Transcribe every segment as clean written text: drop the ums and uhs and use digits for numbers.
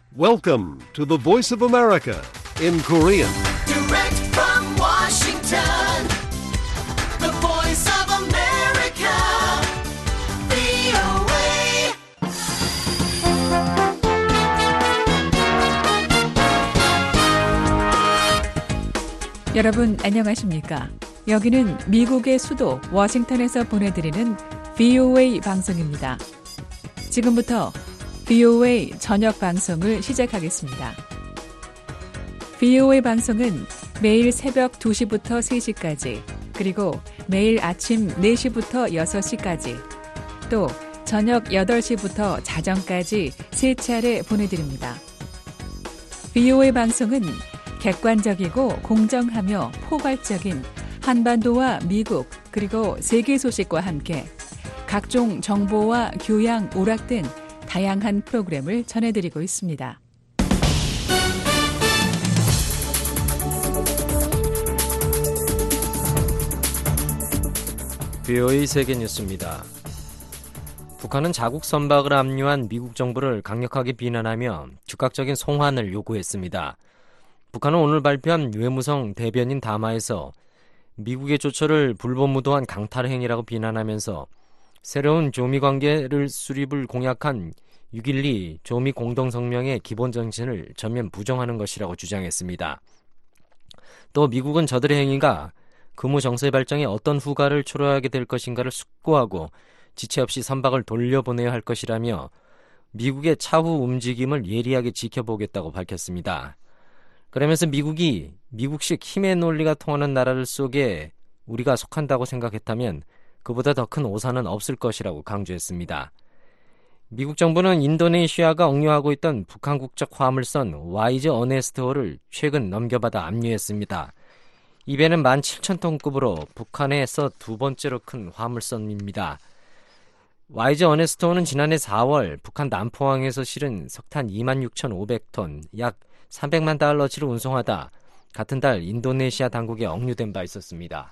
Welcome to the Voice of America in Korean. Direct from Washington, the voice of America, VOA. 여러분 안녕하십니까? 여기는 미국의 수도 워싱턴에서 보내드리는 VOA 방송입니다. 지금부터 VOA 저녁 방송을 시작하겠습니다. VOA 방송은 매일 새벽 2시부터 3시까지, 그리고 매일 아침 4시부터 6시까지, 또 저녁 8시부터 자정까지 3차례 보내드립니다. VOA 방송은 객관적이고 공정하며 포괄적인 한반도와 미국 그리고 세계 소식과 함께 각종 정보와 교양, 오락 등 다양한 프로그램을 전해드리고 있습니다. VOA 세계뉴스입니다. 북한은 자국 선박을 압류한 미국 정부를 강력하게 비난하며 즉각적인 송환을 요구했습니다. 북한은 오늘 발표한 외무성 대변인 담화에서 미국의 조처를 불법무도한 강탈 행위라고 비난하면서 새로운 조미 관계를 수립을 공약한 6.12 조미 공동성명의 기본 정신을 전면 부정하는 것이라고 주장했습니다. 또 미국은 저들의 행위가 금호 정세 발전에 어떤 후과를 초래하게 될 것인가를 숙고하고 지체 없이 선박을 돌려보내야 할 것이라며 미국의 차후 움직임을 예리하게 지켜보겠다고 밝혔습니다. 그러면서 미국이 미국식 힘의 논리가 통하는 나라들 속에 우리가 속한다고 생각했다면 그보다 더 큰 오산은 없을 것이라고 강조했습니다. 미국 정부는 인도네시아가 억류하고 있던 북한 국적 화물선 와이즈 어네스트호를 최근 넘겨받아 압류했습니다. 이 배는 17,000톤급으로 북한에서 두 번째로 큰 화물선입니다. 와이즈 어네스트호는 지난해 4월 북한 남포항에서 실은 석탄 26,500톤, 약 300만 달러치를 운송하다 같은 달 인도네시아 당국에 억류된 바 있었습니다.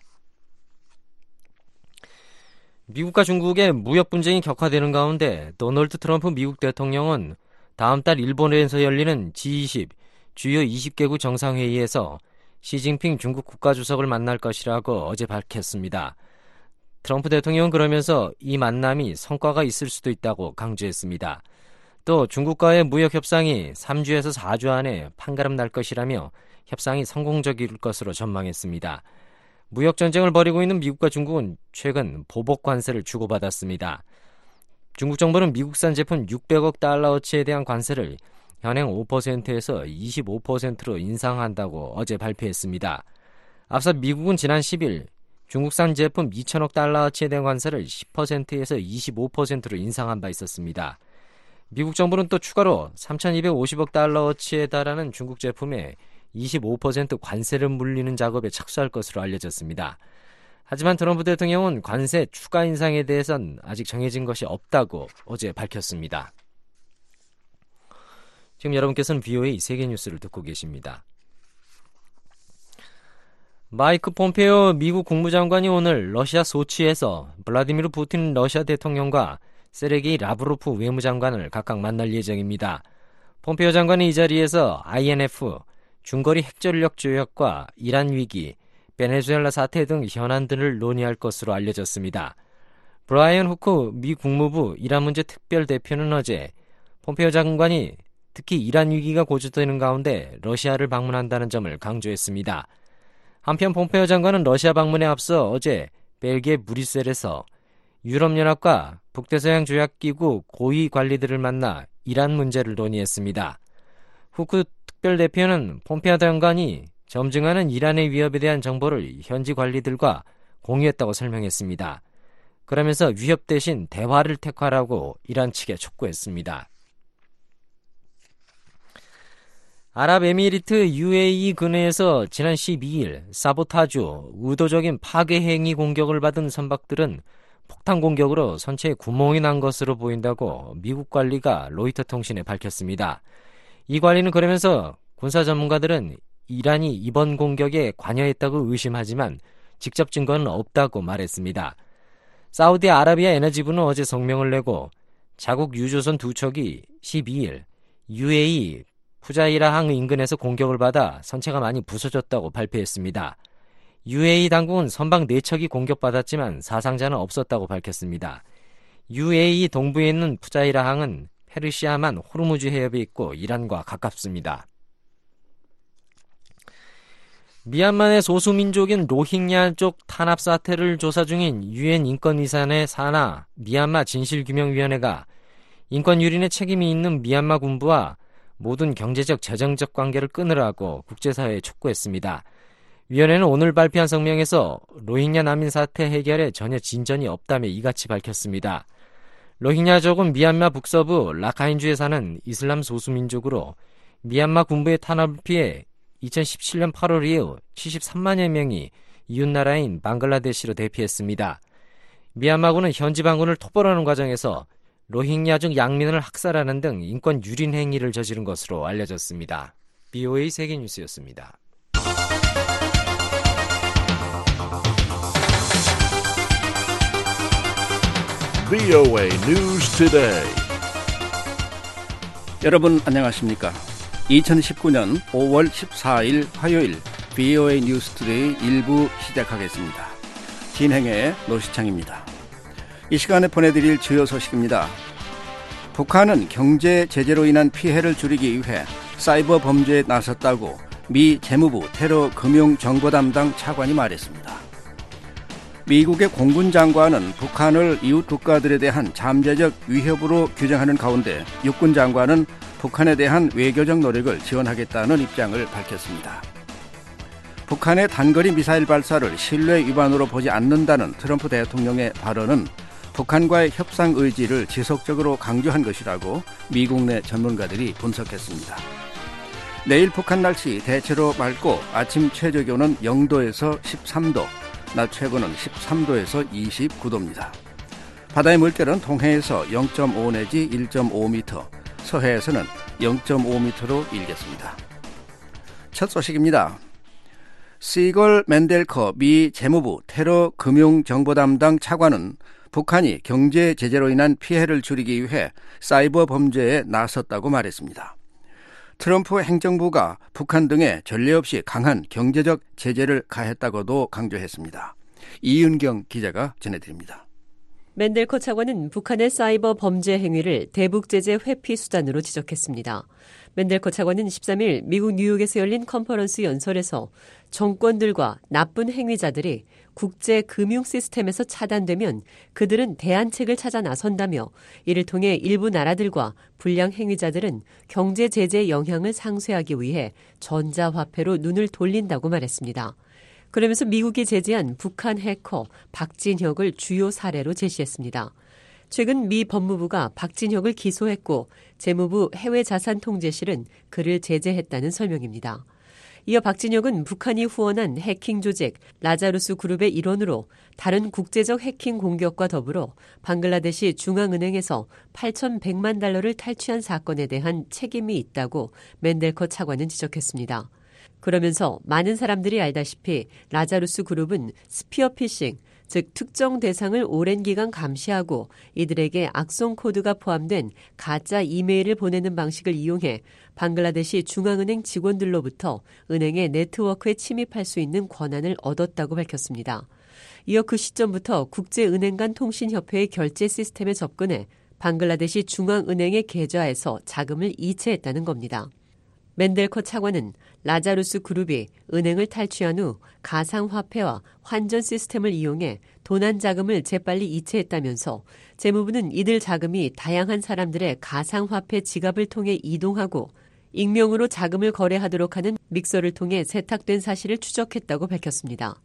미국과 중국의 무역 분쟁이 격화되는 가운데 도널드 트럼프 미국 대통령은 다음 달 일본에서 열리는 G20, 주요 20개국 정상회의에서 시진핑 중국 국가주석을 만날 것이라고 어제 밝혔습니다. 트럼프 대통령은 그러면서 이 만남이 성과가 있을 수도 있다고 강조했습니다. 또 중국과의 무역 협상이 3주에서 4주 안에 판가름 날 것이라며 협상이 성공적일 것으로 전망했습니다. 무역 전쟁을 벌이고 있는 미국과 중국은 최근 보복 관세를 주고받았습니다. 중국 정부는 미국산 제품 600억 달러어치에 대한 관세를 현행 5%에서 25%로 인상한다고 어제 발표했습니다. 앞서 미국은 지난 10일 중국산 제품 2천억 달러어치에 대한 관세를 10%에서 25%로 인상한 바 있었습니다. 미국 정부는 또 추가로 3,250억 달러어치에 달하는 중국 제품에 25% 관세를 물리는 작업에 착수할 것으로 알려졌습니다. 하지만 트럼프 대통령은 관세 추가 인상에 대해선 아직 정해진 것이 없다고 어제 밝혔습니다. 지금 여러분께서는 VOA 세계뉴스를 듣고 계십니다. 마이크 폼페오 미국 국무장관이 오늘 러시아 소치에서 블라디미르 푸틴 러시아 대통령과 세르게이 라브로프 외무장관을 각각 만날 예정입니다. 폼페오 장관은 이 자리에서 INF, 중거리 핵전력 조약과 이란 위기, 베네수엘라 사태 등 현안들을 논의할 것으로 알려졌습니다. 브라이언 후크 미 국무부 이란 문제 특별 대표는 어제 폼페오 장관이 특히 이란 위기가 고조되는 가운데 러시아를 방문한다는 점을 강조했습니다. 한편 폼페오 장관은 러시아 방문에 앞서 어제 벨기에 브뤼셀에서 유럽연합과 북대서양조약기구 고위 관리들을 만나 이란 문제를 논의했습니다. 후크 특별대표는 폼페오 장관이 점증하는 이란의 위협에 대한 정보를 현지 관리들과 공유했다고 설명했습니다. 그러면서 위협 대신 대화를 택하라고 이란 측에 촉구했습니다. 아랍에미리트 UAE 근해에서 지난 12일 사보타주, 의도적인 파괴 행위 공격을 받은 선박들은 폭탄 공격으로 선체에 구멍이 난 것으로 보인다고 미국 관리가 로이터 통신에 밝혔습니다. 이 관리는 그러면서 군사 전문가들은 이란이 이번 공격에 관여했다고 의심하지만 직접 증거는 없다고 말했습니다. 사우디아라비아 에너지부는 어제 성명을 내고 자국 유조선 두 척이 12일 UAE 푸자이라항 인근에서 공격을 받아 선체가 많이 부서졌다고 발표했습니다. UAE 당국은 선박 4척이 공격받았지만 사상자는 없었다고 밝혔습니다. UAE 동부에 있는 푸자이라항은 페르시아만 호르무즈 해협에 있고 이란과 가깝습니다. 미얀마의 소수민족인 로힝야족 탄압 사태를 조사 중인 UN 인권위산회 산하 미얀마 진실규명위원회가 인권 유린에 책임이 있는 미얀마 군부와 모든 경제적, 재정적 관계를 끊으라고 국제사회에 촉구했습니다. 위원회는 오늘 발표한 성명에서 로힝야 난민 사태 해결에 전혀 진전이 없다며 이같이 밝혔습니다. 로힝야족은 미얀마 북서부 라카인주에 사는 이슬람 소수민족으로 미얀마 군부의 탄압을 피해 2017년 8월 이후 73만여 명이 이웃나라인 방글라데시로 대피했습니다. 미얀마군은 현지 반군을 토벌하는 과정에서 로힝야족 양민을 학살하는 등 인권 유린 행위를 저지른 것으로 알려졌습니다. BOA 세계뉴스였습니다. VOA News Today. 여러분 안녕하십니까? 2019년 5월 14일 화요일 VOA 뉴스 투데이 1부 시작하겠습니다. 진행의 노시창입니다. 이 시간에 보내드릴 주요 소식입니다. 북한은 경제 제재로 인한 피해를 줄이기 위해 사이버 범죄에 나섰다고 미 재무부 테러 금융 정보 담당 차관이 말했습니다. 미국의 공군 장관은 북한을 이웃 국가들에 대한 잠재적 위협으로 규정하는 가운데 육군 장관은 북한에 대한 외교적 노력을 지원하겠다는 입장을 밝혔습니다. 북한의 단거리 미사일 발사를 신뢰 위반으로 보지 않는다는 트럼프 대통령의 발언은 북한과의 협상 의지를 지속적으로 강조한 것이라고 미국 내 전문가들이 분석했습니다. 내일 북한 날씨 대체로 맑고 아침 최저기온은 0도에서 13도, 낮 최고는 13도에서 29도입니다. 바다의 물결은 동해에서 0.5 내지 1.5m, 서해에서는 0.5m로 일겠습니다. 첫 소식입니다. 시걸 맨델커 미 재무부 테러 금융 정보 담당 차관은 북한이 경제 제재로 인한 피해를 줄이기 위해 사이버 범죄에 나섰다고 말했습니다. 트럼프 행정부가 북한 등에 전례 없이 강한 경제적 제재를 가했다고도 강조했습니다. 이은경 기자가 전해드립니다. 맨델커 차관은 북한의 사이버 범죄 행위를 대북 제재 회피 수단으로 지적했습니다. 맨델커 차관은 13일 미국 뉴욕에서 열린 컨퍼런스 연설에서 정권들과 나쁜 행위자들이 국제 금융 시스템에서 차단되면 그들은 대안책을 찾아 나선다며 이를 통해 일부 나라들과 불량 행위자들은 경제 제재의 영향을 상쇄하기 위해 전자화폐로 눈을 돌린다고 말했습니다. 그러면서 미국이 제재한 북한 해커 박진혁을 주요 사례로 제시했습니다. 최근 미 법무부가 박진혁을 기소했고 재무부 해외자산통제실은 그를 제재했다는 설명입니다. 이어 박진혁은 북한이 후원한 해킹 조직 라자루스 그룹의 일원으로 다른 국제적 해킹 공격과 더불어 방글라데시 중앙은행에서 8,100만 달러를 탈취한 사건에 대한 책임이 있다고 맨델커 차관은 지적했습니다. 그러면서 많은 사람들이 알다시피 라자루스 그룹은 스피어 피싱, 즉 특정 대상을 오랜 기간 감시하고 이들에게 악성 코드가 포함된 가짜 이메일을 보내는 방식을 이용해 방글라데시 중앙은행 직원들로부터 은행의 네트워크에 침입할 수 있는 권한을 얻었다고 밝혔습니다. 이어 그 시점부터 국제은행 간 통신협회의 결제 시스템에 접근해 방글라데시 중앙은행의 계좌에서 자금을 이체했다는 겁니다. 맨델커 차관은 라자루스 그룹이 은행을 탈취한 후 가상화폐와 환전 시스템을 이용해 도난 자금을 재빨리 이체했다면서 재무부는 이들 자금이 다양한 사람들의 가상화폐 지갑을 통해 이동하고 익명으로 자금을 거래하도록 하는 믹서를 통해 세탁된 사실을 추적했다고 밝혔습니다.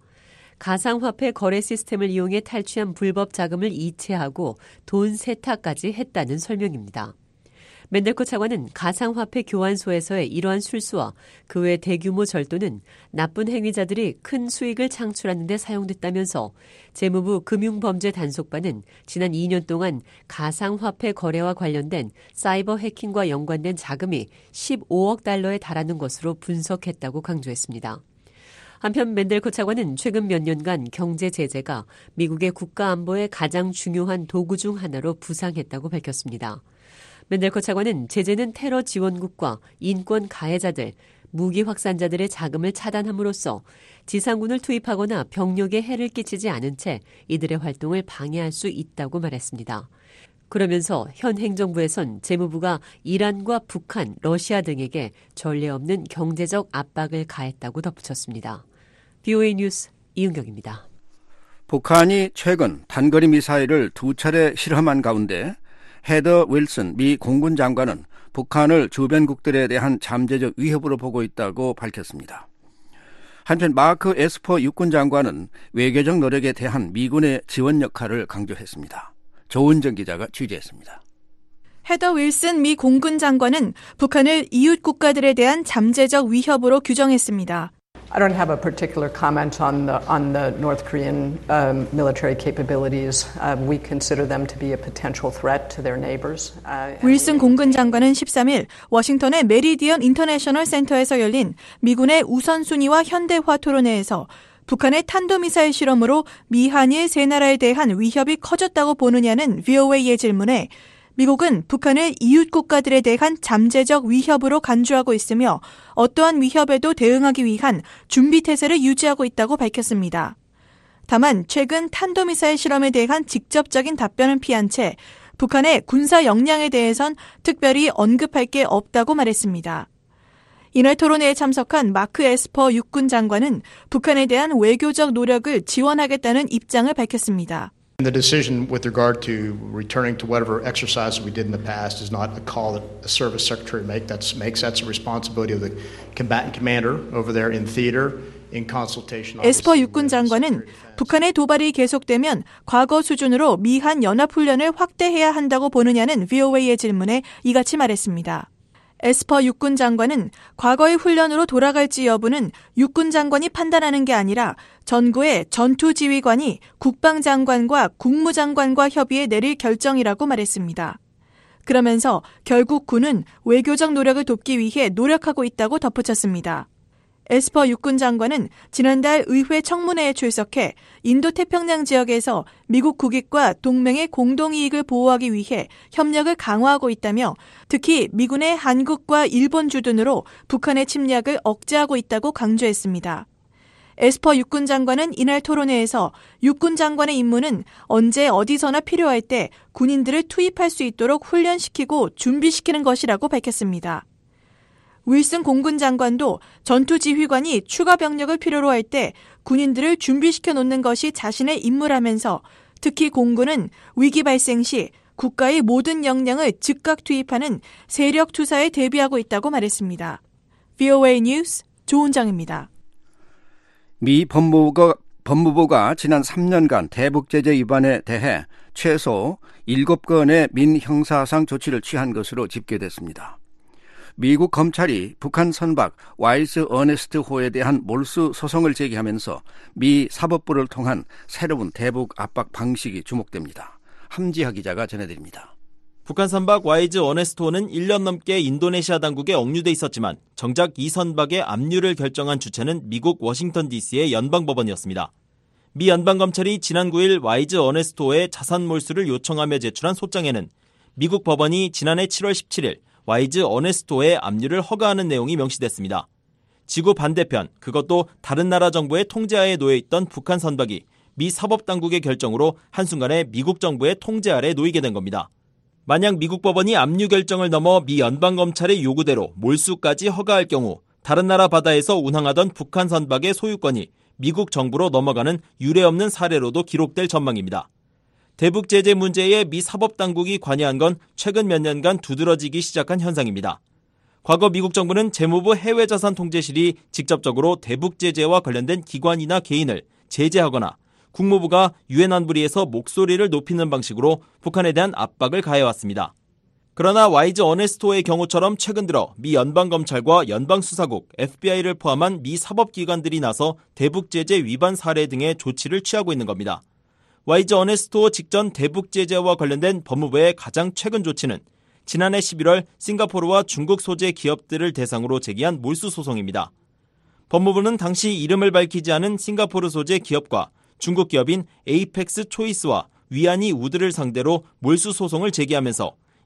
가상화폐 거래 시스템을 이용해 탈취한 불법 자금을 이체하고 돈 세탁까지 했다는 설명입니다. 맨델커 차관은 가상화폐 교환소에서의 이러한 술수와 그 외 대규모 절도는 나쁜 행위자들이 큰 수익을 창출하는 데 사용됐다면서 재무부 금융범죄단속반은 지난 2년 동안 가상화폐 거래와 관련된 사이버 해킹과 연관된 자금이 15억 달러에 달하는 것으로 분석했다고 강조했습니다. 한편 맨델커 차관은 최근 몇 년간 경제 제재가 미국의 국가 안보의 가장 중요한 도구 중 하나로 부상했다고 밝혔습니다. 맨델커 차관은 제재는 테러 지원국과 인권 가해자들, 무기 확산자들의 자금을 차단함으로써 지상군을 투입하거나 병력에 해를 끼치지 않은 채 이들의 활동을 방해할 수 있다고 말했습니다. 그러면서 현 행정부에선 재무부가 이란과 북한, 러시아 등에게 전례 없는 경제적 압박을 가했다고 덧붙였습니다. BOA 뉴스 이은경입니다. 북한이 최근 단거리 미사일을 2차례 실험한 가운데 헤더 윌슨 미 공군 장관은 북한을 주변국들에 대한 잠재적 위협으로 보고 있다고 밝혔습니다. 한편 마크 에스퍼 육군 장관은 외교적 노력에 대한 미군의 지원 역할을 강조했습니다. 조은정 기자가 취재했습니다. 헤더 윌슨 미 공군 장관은 북한을 이웃 국가들에 대한 잠재적 위협으로 규정했습니다. I don't have a particular comment on the North Korean military capabilities. We consider them to be a potential threat to their neighbors. 윌슨 공군 장관은 13일 워싱턴의 메리디언 인터내셔널 센터에서 열린 미군의 우선순위와 현대화 토론회에서 북한의 탄도미사일 실험으로 미한일 세 나라에 대한 위협이 커졌다고 보느냐는 VOA의 질문에 미국은 북한을 이웃 국가들에 대한 잠재적 위협으로 간주하고 있으며 어떠한 위협에도 대응하기 위한 준비태세를 유지하고 있다고 밝혔습니다. 다만 최근 탄도미사일 실험에 대한 직접적인 답변은 피한 채 북한의 군사 역량에 대해선 특별히 언급할 게 없다고 말했습니다. 이날 토론회에 참석한 마크 에스퍼 육군 장관은 북한에 대한 외교적 노력을 지원하겠다는 입장을 밝혔습니다. The decision with regard to returning to whatever exercises we did in the past is not a call that a service secretary makes. That's a responsibility of the combatant commander over there in theater in consultation. 에스퍼 육군 장관은 북한의 도발이 계속되면 과거 수준으로 미한 연합훈련을 확대해야 한다고 보느냐는 VOA의 질문에 이같이 말했습니다. 에스퍼 육군 장관은 과거의 훈련으로 돌아갈지 여부는 육군 장관이 판단하는 게 아니라 전구의 전투지휘관이 국방장관과 국무장관과 협의해 내릴 결정이라고 말했습니다. 그러면서 결국 군은 외교적 노력을 돕기 위해 노력하고 있다고 덧붙였습니다. 에스퍼 육군 장관은 지난달 의회 청문회에 출석해 인도태평양 지역에서 미국 국익과 동맹의 공동이익을 보호하기 위해 협력을 강화하고 있다며 특히 미군의 한국과 일본 주둔으로 북한의 침략을 억제하고 있다고 강조했습니다. 에스퍼 육군 장관은 이날 토론회에서 육군 장관의 임무는 언제 어디서나 필요할 때 군인들을 투입할 수 있도록 훈련시키고 준비시키는 것이라고 밝혔습니다. 윌슨 공군 장관도 전투지휘관이 추가 병력을 필요로 할 때 군인들을 준비시켜 놓는 것이 자신의 임무라면서 특히 공군은 위기 발생 시 국가의 모든 역량을 즉각 투입하는 세력 투사에 대비하고 있다고 말했습니다. VOA 뉴스 조은정입니다. 미 법무부가 지난 3년간 대북제재 위반에 대해 최소 7건의 민형사상 조치를 취한 것으로 집계됐습니다. 미국 검찰이 북한 선박 와이즈 어네스트 호에 대한 몰수 소송을 제기하면서 미 사법부를 통한 새로운 대북 압박 방식이 주목됩니다. 함지하 기자가 전해드립니다. 북한 선박 와이즈 어네스트 호는 1년 넘게 인도네시아 당국에 억류돼 있었지만 정작 이 선박의 압류를 결정한 주체는 미국 워싱턴 DC의 연방법원이었습니다. 미 연방검찰이 지난 9일 와이즈 어네스트 호의 자산 몰수를 요청하며 제출한 소장에는 미국 법원이 지난해 7월 17일 와이즈 어네스토의 압류를 허가하는 내용이 명시됐습니다. 지구 반대편, 그것도 다른 나라 정부의 통제하에 놓여있던 북한 선박이 미 사법당국의 결정으로 한순간에 미국 정부의 통제 아래 놓이게 된 겁니다. 만약 미국 법원이 압류 결정을 넘어 미 연방검찰의 요구대로 몰수까지 허가할 경우 다른 나라 바다에서 운항하던 북한 선박의 소유권이 미국 정부로 넘어가는 유례없는 사례로도 기록될 전망입니다. 대북 제재 문제에 미 사법당국이 관여한 건 최근 몇 년간 두드러지기 시작한 현상입니다. 과거 미국 정부는 재무부 해외자산통제실이 직접적으로 대북 제재와 관련된 기관이나 개인을 제재하거나 국무부가 유엔 안보리에서 목소리를 높이는 방식으로 북한에 대한 압박을 가해왔습니다. 그러나 와이즈 어네스토의 경우처럼 최근 들어 미 연방검찰과 연방수사국, FBI를 포함한 미 사법기관들이 나서 대북 제재 위반 사례 등의 조치를 취하고 있는 겁니다. 와이즈 어네스토 직전 대북 제재와 관련된 법무부의 가장 최근 조치는 지난해 11월 싱가포르와 중국 소재 기업들을 대상으로 제기한 몰수 소송입니다. 법무부는 당시 이름을 밝히지 않은 싱가포르 소재 기업과 중국 기업인 에이펙스 초이스와 위안이 우드를 상대로 몰수 소송을 제기하면서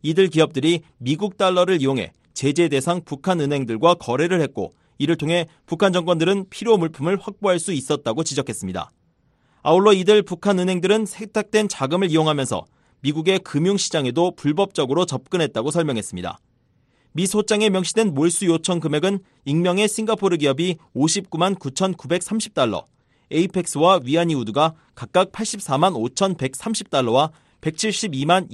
이들 기업들이 미국 달러를 이용해 제재 대상 북한 은행들과 거래를 했고 이를 통해 북한 정권들은 필요 물품을 확보할 수 있었다고 지적했습니다. 아울러 이들 북한 은행들은 세탁된 자금을 이용하면서 미국의 금융시장에도 불법적으로 접근했다고 설명했습니다. 미 소장에 명시된 몰수 요청 금액은 익명의 싱가포르 기업이 59만 9,930달러, 에이펙스와 위안이우드가 각각 84만 5,130달러와 172만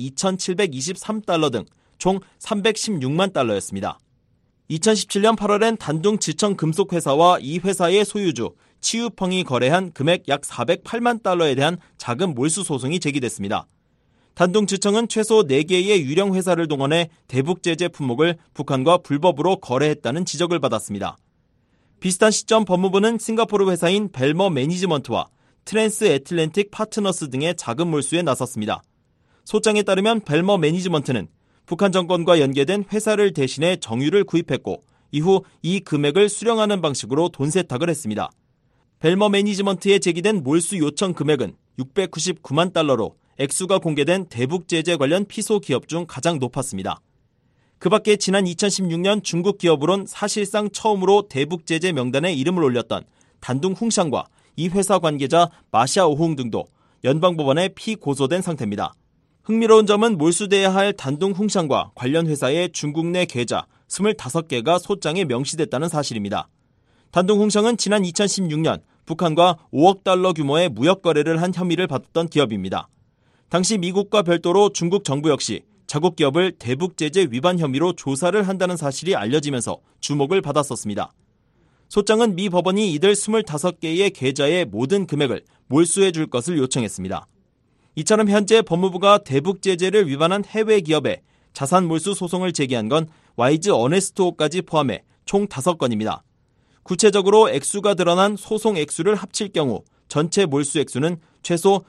2,723달러 등 총 316만 달러였습니다. 2017년 8월엔 단둥지청 금속회사와 이 회사의 소유주 치유펑이 거래한 금액 약 408만 달러에 대한 자금 몰수 소송이 제기됐습니다. 단둥지청은 최소 4개의 유령 회사를 동원해 대북제재 품목을 북한과 불법으로 거래했다는 지적을 받았습니다. 비슷한 시점 법무부는 싱가포르 회사인 벨머 매니지먼트와 트랜스 애틀랜틱 파트너스 등의 자금 몰수에 나섰습니다. 소장에 따르면 벨머 매니지먼트는 북한 정권과 연계된 회사를 대신해 정유를 구입했고 이후 이 금액을 수령하는 방식으로 돈 세탁을 했습니다. 벨머 매니지먼트에 제기된 몰수 요청 금액은 699만 달러로 액수가 공개된 대북 제재 관련 피소 기업 중 가장 높았습니다. 그 밖에 지난 2016년 중국 기업으론 사실상 처음으로 대북 제재 명단에 이름을 올렸던 단둥 홍샹과 이 회사 관계자 마샤 오홍 등도 연방법원에 피고소된 상태입니다. 흥미로운 점은 몰수돼야 할 단둥 홍샹과 관련 회사의 중국 내 계좌 25개가 소장에 명시됐다는 사실입니다. 단둥 홍샹은 지난 2016년 북한과 5억 달러 규모의 무역 거래를 한 혐의를 받았던 기업입니다. 당시 미국과 별도로 중국 정부 역시 자국 기업을 대북 제재 위반 혐의로 조사를 한다는 사실이 알려지면서 주목을 받았었습니다. 소장은 미 법원이 이들 25개의 계좌의 모든 금액을 몰수해 줄 것을 요청했습니다. 이처럼 현재 법무부가 대북 제재를 위반한 해외 기업에 자산 몰수 소송을 제기한 건 와이즈 어네스트호까지 포함해 총 5건입니다. 구체적으로 액수가 드러난 소송 액수를 합칠 경우 전체 몰수 액수는 최소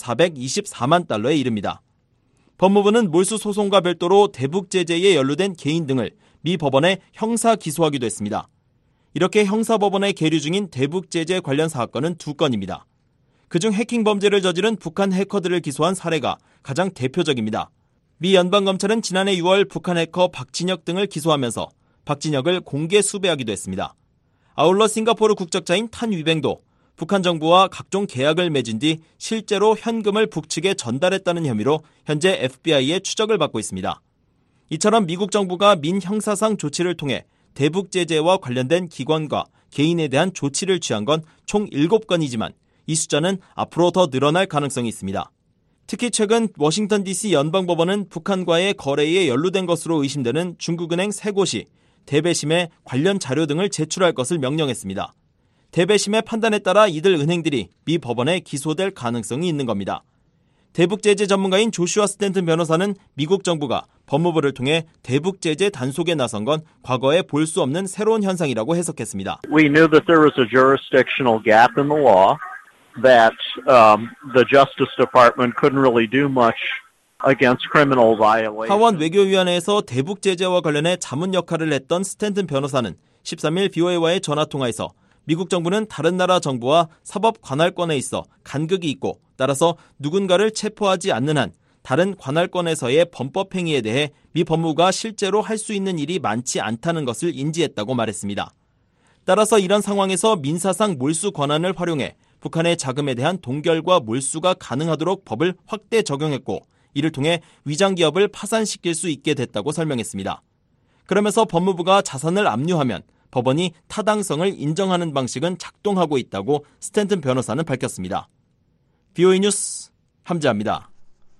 1,424만 달러에 이릅니다. 법무부는 몰수 소송과 별도로 대북 제재에 연루된 개인 등을 미 법원에 형사 기소하기도 했습니다. 이렇게 형사법원에 계류 중인 대북 제재 관련 사건은 2건입니다. 그중 해킹 범죄를 저지른 북한 해커들을 기소한 사례가 가장 대표적입니다. 미 연방검찰은 지난해 6월 북한 해커 박진혁 등을 기소하면서 박진혁을 공개 수배하기도 했습니다. 아울러 싱가포르 국적자인 탄 위뱅도 북한 정부와 각종 계약을 맺은 뒤 실제로 현금을 북측에 전달했다는 혐의로 현재 FBI의 추적을 받고 있습니다. 이처럼 미국 정부가 민 형사상 조치를 통해 대북 제재와 관련된 기관과 개인에 대한 조치를 취한 건 총 7건이지만 이 숫자는 앞으로 더 늘어날 가능성이 있습니다. 특히 최근 워싱턴 DC 연방법원은 북한과의 거래에 연루된 것으로 의심되는 중국은행 3곳이 대배심에 관련 자료 등을 제출할 것을 명령했습니다. 대배심의 판단에 따라 이들 은행들이 미 법원에 기소될 가능성이 있는 겁니다. 대북제재 전문가인 조슈아 스탠튼 변호사는 미국 정부가 법무부를 통해 대북제재 단속에 나선 건 과거에 볼 수 없는 새로운 현상이라고 해석했습니다. We knew that there was a jurisdictional gap in the law, that the Justice Department couldn't really do much against criminal violations. 하원 외교위원회에서 대북제재와 관련해 자문 역할을 했던 스탠튼 변호사는 13일 BOA와의 전화통화에서 미국 정부는 다른 나라 정부와 사법 관할권에 있어 간극이 있고 따라서 누군가를 체포하지 않는 한 다른 관할권에서의 범법 행위에 대해 미 법무부가 실제로 할 수 있는 일이 많지 않다는 것을 인지했다고 말했습니다. 따라서 이런 상황에서 민사상 몰수 권한을 활용해 북한의 자금에 대한 동결과 몰수가 가능하도록 법을 확대 적용했고 이를 통해 위장기업을 파산시킬 수 있게 됐다고 설명했습니다. 그러면서 법무부가 자산을 압류하면 법원이 타당성을 인정하는 방식은 작동하고 있다고 스탠튼 변호사는 밝혔습니다. BOA 뉴스 함재합니다.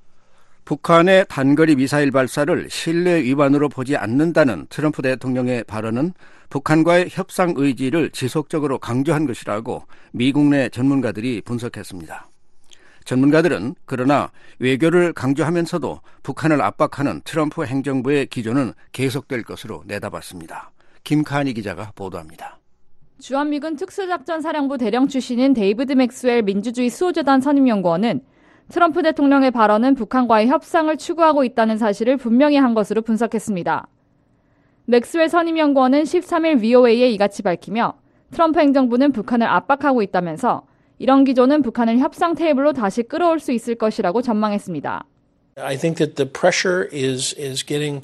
북한의 단거리 미사일 발사를 신뢰 위반으로 보지 않는다는 트럼프 대통령의 발언은 북한과의 협상 의지를 지속적으로 강조한 것이라고 미국 내 전문가들이 분석했습니다. 전문가들은 그러나 외교를 강조하면서도 북한을 압박하는 트럼프 행정부의 기조는 계속될 것으로 내다봤습니다. 김카니 기자가 보도합니다. 주한미군 특수작전사령부 대령 출신인 데이비드 맥스웰 민주주의 수호재단 선임연구원은 트럼프 대통령의 발언은 북한과의 협상을 추구하고 있다는 사실을 분명히 한 것으로 분석했습니다. 맥스웰 선임연구원은 13일 VOA에 이같이 밝히며 트럼프 행정부는 북한을 압박하고 있다면서 이런 기조는 북한을 협상 테이블로 다시 끌어올 수 있을 것이라고 전망했습니다. I think that the pressure is getting,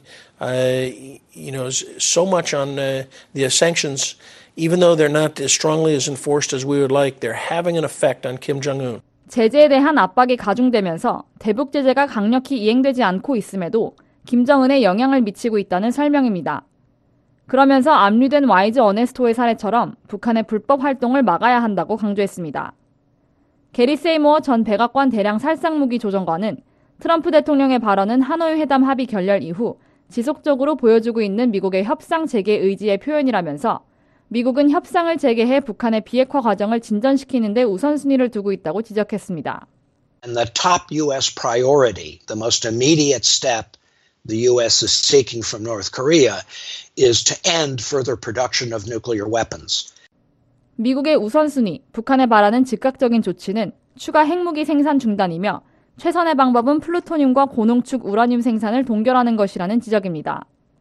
so much on the sanctions, even though they're not as strongly as enforced as we would like, they're having an effect on Kim Jong-un. 제재에 대한 압박이 가중되면서 대북 제재가 강력히 이행되지 않고 있음에도 김정은에 영향을 미치고 있다는 설명입니다. 그러면서 압류된 와이즈 어네스토의 사례처럼 북한의 불법 활동을 막아야 한다고 강조했습니다. 게리 세이모어 전 백악관 대량 살상무기 조정관은 트럼프 대통령의 발언은 하노이 회담 합의 결렬 이후 지속적으로 보여주고 있는 미국의 협상 재개 의지의 표현이라면서 미국은 협상을 재개해 북한의 비핵화 과정을 진전시키는 데 우선순위를 두고 있다고 지적했습니다. And the top U.S. priority, the most immediate step the U.S. is seeking from North Korea is to end further production of nuclear weapons. 미국의 우선순위, 북한에 바라는 즉각적인 조치는 추가 핵무기 생산 중단이며 최선의 방법은 플루토늄과 고농축 우라늄 생산을 동결하는 것이라는 지적입니다.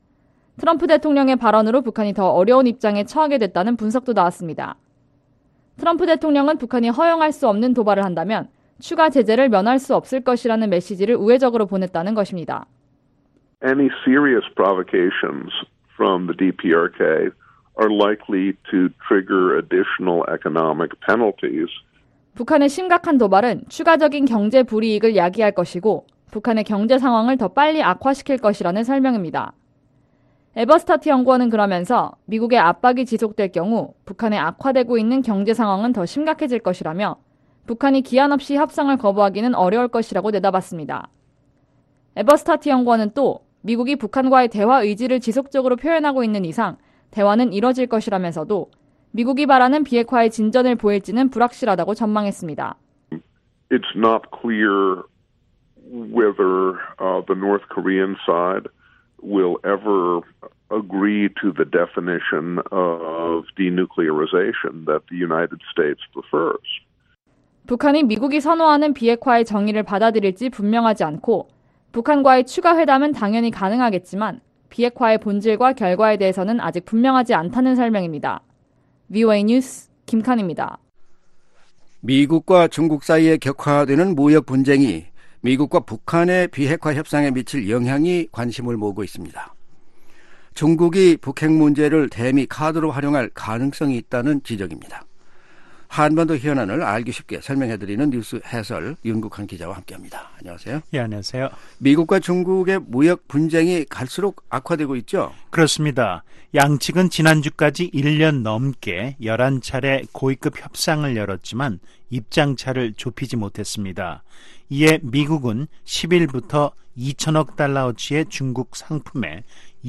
트럼프 대통령의 발언으로 북한이 더 어려운 입장에 처하게 됐다는 분석도 나왔습니다. 트럼프 대통령은 북한이 허용할 수 없는 도발을 한다면 추가 제재를 면할 수 없을 것이라는 메시지를 우회적으로 보냈다는 것입니다. Any serious provocations from the DPRK are likely to trigger additional economic penalties. 북한의 심각한 도발은 추가적인 경제 불이익을 야기할 것이고 북한의 경제 상황을 더 빨리 악화시킬 것이라는 설명입니다. 에버스타트 연구원은 그러면서 미국의 압박이 지속될 경우 북한의 악화되고 있는 경제 상황은 더 심각해질 것이라며 북한이 기한 없이 협상을 거부하기는 어려울 것이라고 내다봤습니다. 에버스타트 연구원은 또 미국이 북한과의 대화 의지를 지속적으로 표현하고 있는 이상 대화는 이뤄질 것이라면서도 미국이 바라는 비핵화의 진전을 보일지는 불확실하다고 전망했습니다. It's not clear whether the North Korean side will ever agree to the definition of denuclearization that the United States prefers. 북한이 미국이 선호하는 비핵화의 정의를 받아들일지 분명하지 않고 북한과의 추가 회담은 당연히 가능하겠지만 비핵화의 본질과 결과에 대해서는 아직 분명하지 않다는 설명입니다. VOA 뉴스 김칸입니다. 미국과 중국 사이에 격화되는 무역 분쟁이 미국과 북한의 비핵화 협상에 미칠 영향이 관심을 모으고 있습니다. 중국이 북핵 문제를 대미 카드로 활용할 가능성이 있다는 지적입니다. 한반도 현안을 알기 쉽게 설명해드리는 뉴스 해설 윤국한 기자와 함께합니다. 안녕하세요. 예, 안녕하세요. 미국과 중국의 무역 분쟁이 갈수록 악화되고 있죠? 그렇습니다. 양측은 지난주까지 1년 넘게 11차례 고위급 협상을 열었지만 입장차를 좁히지 못했습니다. 이에 미국은 10일부터 2천억 달러어치의 중국 상품에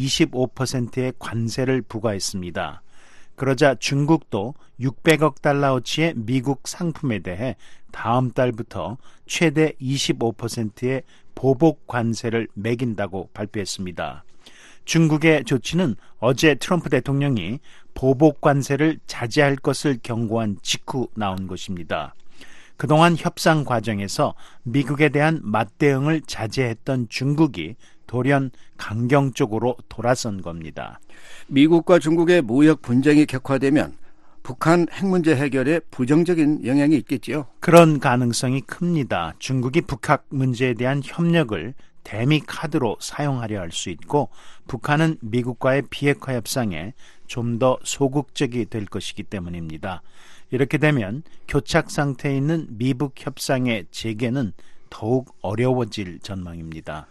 25%의 관세를 부과했습니다. 그러자 중국도 600억 달러어치의 미국 상품에 대해 다음 달부터 최대 25%의 보복 관세를 매긴다고 발표했습니다. 중국의 조치는 어제 트럼프 대통령이 보복 관세를 자제할 것을 경고한 직후 나온 것입니다. 그동안 협상 과정에서 미국에 대한 맞대응을 자제했던 중국이 돌연 강경적으로 돌아선 겁니다. 미국과 중국의 무역 분쟁이 격화되면 북한 핵 문제 해결에 부정적인 영향이 있겠지요? 그런 가능성이 큽니다. 중국이 북핵 문제에 대한 협력을 대미 카드로 사용하려 할 수 있고 북한은 미국과의 비핵화 협상에 좀 더 소극적이 될 것이기 때문입니다. 이렇게 되면 교착 상태에 있는 미북 협상의 재개는 더욱 어려워질 전망입니다.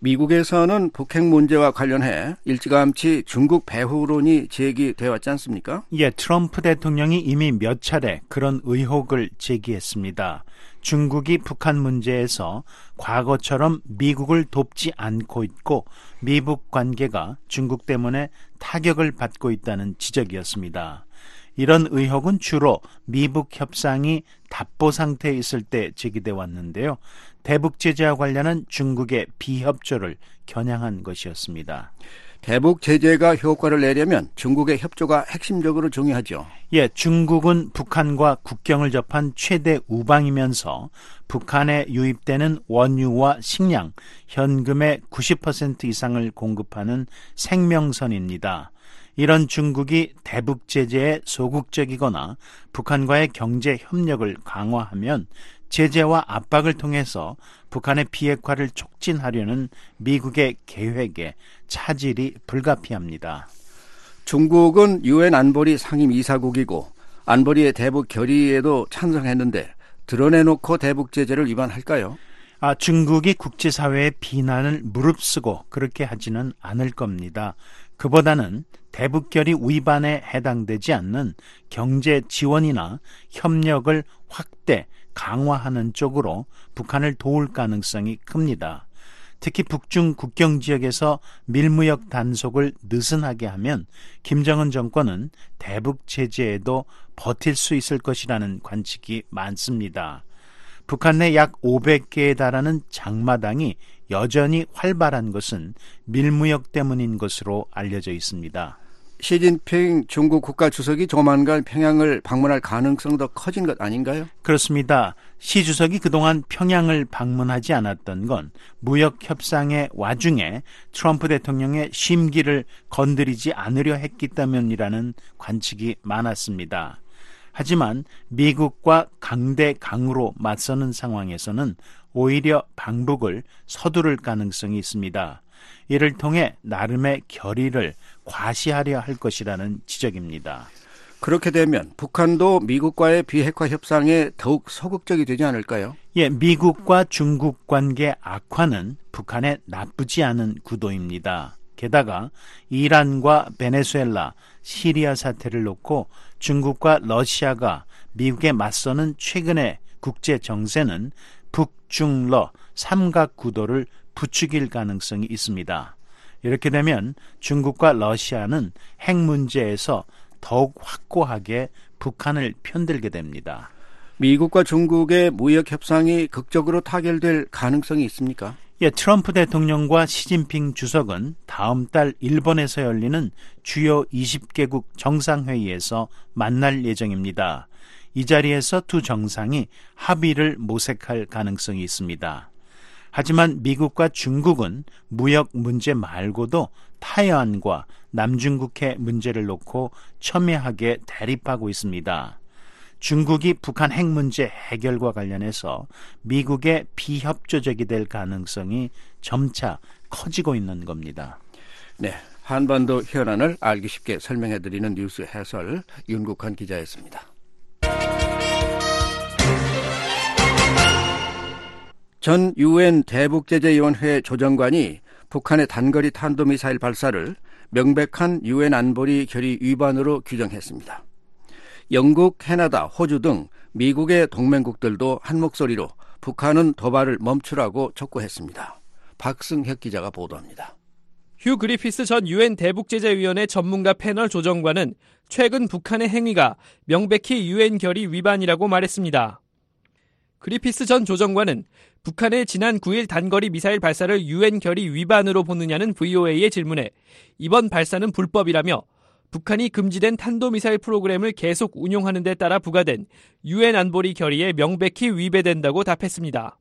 미국에서는 북핵 문제와 관련해 일찌감치 중국 배후론이 제기되어 왔지 않습니까? 예, 트럼프 대통령이 이미 몇 차례 그런 의혹을 제기했습니다. 중국이 북한 문제에서 과거처럼 미국을 돕지 않고 있고 미북 관계가 중국 때문에 타격을 받고 있다는 지적이었습니다. 이런 의혹은 주로 미북 협상이 답보 상태에 있을 때 제기돼 왔는데요. 대북 제재와 관련한 중국의 비협조를 겨냥한 것이었습니다. 대북 제재가 효과를 내려면 중국의 협조가 핵심적으로 중요하죠. 예, 중국은 북한과 국경을 접한 최대 우방이면서 북한에 유입되는 원유와 식량, 현금의 90% 이상을 공급하는 생명선입니다. 이런 중국이 대북 제재에 소극적이거나 북한과의 경제 협력을 강화하면 제재와 압박을 통해서 북한의 비핵화를 촉진하려는 미국의 계획에 차질이 불가피합니다. 중국은 유엔 안보리 상임이사국이고 안보리의 대북 결의에도 찬성했는데 드러내놓고 대북 제재를 위반할까요? 중국이 국제사회의 비난을 무릅쓰고 그렇게 하지는 않을 겁니다. 그보다는 대북결의 위반에 해당되지 않는 경제 지원이나 협력을 확대, 강화하는 쪽으로 북한을 도울 가능성이 큽니다. 특히 북중 국경 지역에서 밀무역 단속을 느슨하게 하면 김정은 정권은 대북 제재에도 버틸 수 있을 것이라는 관측이 많습니다. 북한 내 약 500개에 달하는 장마당이 여전히 활발한 것은 밀무역 때문인 것으로 알려져 있습니다. 시진핑 중국 국가주석이 조만간 평양을 방문할 가능성도 커진 것 아닌가요? 그렇습니다. 시 주석이 그동안 평양을 방문하지 않았던 건 무역 협상의 와중에 트럼프 대통령의 심기를 건드리지 않으려 했기 때문이라는 관측이 많았습니다. 하지만 미국과 강대강으로 맞서는 상황에서는 오히려 방북을 서두를 가능성이 있습니다. 이를 통해 나름의 결의를 과시하려 할 것이라는 지적입니다. 그렇게 되면 북한도 미국과의 비핵화 협상에 더욱 소극적이 되지 않을까요? 미국과 중국 관계 악화는 북한에 나쁘지 않은 구도입니다. 게다가 이란과 베네수엘라, 시리아 사태를 놓고 중국과 러시아가 미국에 맞서는 최근의 국제 정세는 북중러 삼각 구도를 부추길 가능성이 있습니다. 이렇게 되면 중국과 러시아는 핵 문제에서 더욱 확고하게 북한을 편들게 됩니다. 미국과 중국의 무역 협상이 극적으로 타결될 가능성이 있습니까? 트럼프 대통령과 시진핑 주석은 다음 달 일본에서 열리는 주요 20개국 정상회의에서 만날 예정입니다. 이 자리에서 두 정상이 합의를 모색할 가능성이 있습니다. 하지만 미국과 중국은 무역 문제 말고도 타이완과 남중국해 문제를 놓고 첨예하게 대립하고 있습니다. 중국이 북한 핵 문제 해결과 관련해서 미국의 비협조적이 될 가능성이 점차 커지고 있는 겁니다. 네, 한반도 현안을 알기 쉽게 설명해드리는 뉴스 해설 윤국환 기자였습니다. 전 유엔 대북제재위원회 조정관이 북한의 단거리 탄도미사일 발사를 명백한 유엔 안보리 결의 위반으로 규정했습니다. 영국, 캐나다, 호주 등 미국의 동맹국들도 한 목소리로 북한은 도발을 멈추라고 촉구했습니다. 박승혁 기자가 보도합니다. 휴 그리피스 전 유엔 대북제재위원회 전문가 패널 조정관은 최근 북한의 행위가 명백히 유엔 결의 위반이라고 말했습니다. 그리피스 전 조정관은 북한의 지난 9일 단거리 미사일 발사를 유엔 결의 위반으로 보느냐는 VOA의 질문에 이번 발사는 불법이라며 북한이 금지된 탄도미사일 프로그램을 계속 운용하는 데 따라 부과된 유엔 안보리 결의에 명백히 위배된다고 답했습니다.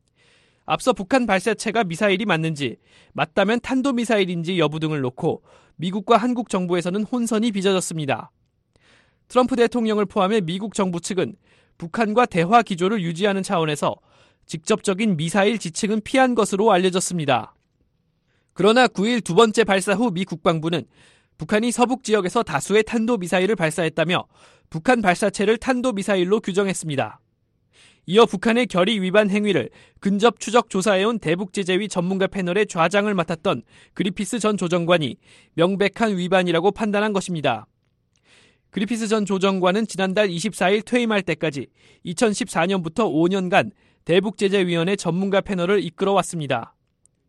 앞서 북한 발사체가 미사일이 맞는지, 맞다면 탄도미사일인지 여부 등을 놓고 미국과 한국 정부에서는 혼선이 빚어졌습니다. 트럼프 대통령을 포함해 미국 정부 측은 북한과 대화 기조를 유지하는 차원에서 직접적인 미사일 지칭은 피한 것으로 알려졌습니다. 그러나 9일 두 번째 발사 후 미 국방부는 북한이 서북 지역에서 다수의 탄도미사일을 발사했다며 북한 발사체를 탄도미사일로 규정했습니다. 이어 북한의 결의 위반 행위를 근접 추적 조사해온 대북제재위 전문가 패널의 좌장을 맡았던 그리피스 전 조정관이 명백한 위반이라고 판단한 것입니다. 그리피스 전 조정관은 지난달 24일 퇴임할 때까지 2014년부터 5년간 대북제재위원회 전문가 패널을 이끌어왔습니다.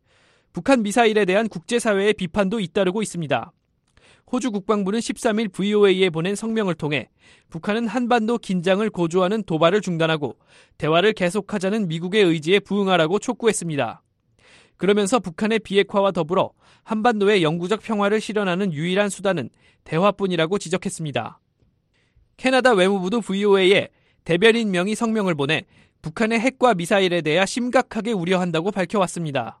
북한 미사일에 대한 국제사회의 비판도 잇따르고 있습니다. 호주 국방부는 13일 VOA에 보낸 성명을 통해 북한은 한반도 긴장을 고조하는 도발을 중단하고 대화를 계속하자는 미국의 의지에 부응하라고 촉구했습니다. 그러면서 북한의 비핵화와 더불어 한반도의 영구적 평화를 실현하는 유일한 수단은 대화뿐이라고 지적했습니다. 캐나다 외무부도 VOA에 대변인 명의 성명을 보내 북한의 핵과 미사일에 대해 심각하게 우려한다고 밝혀왔습니다.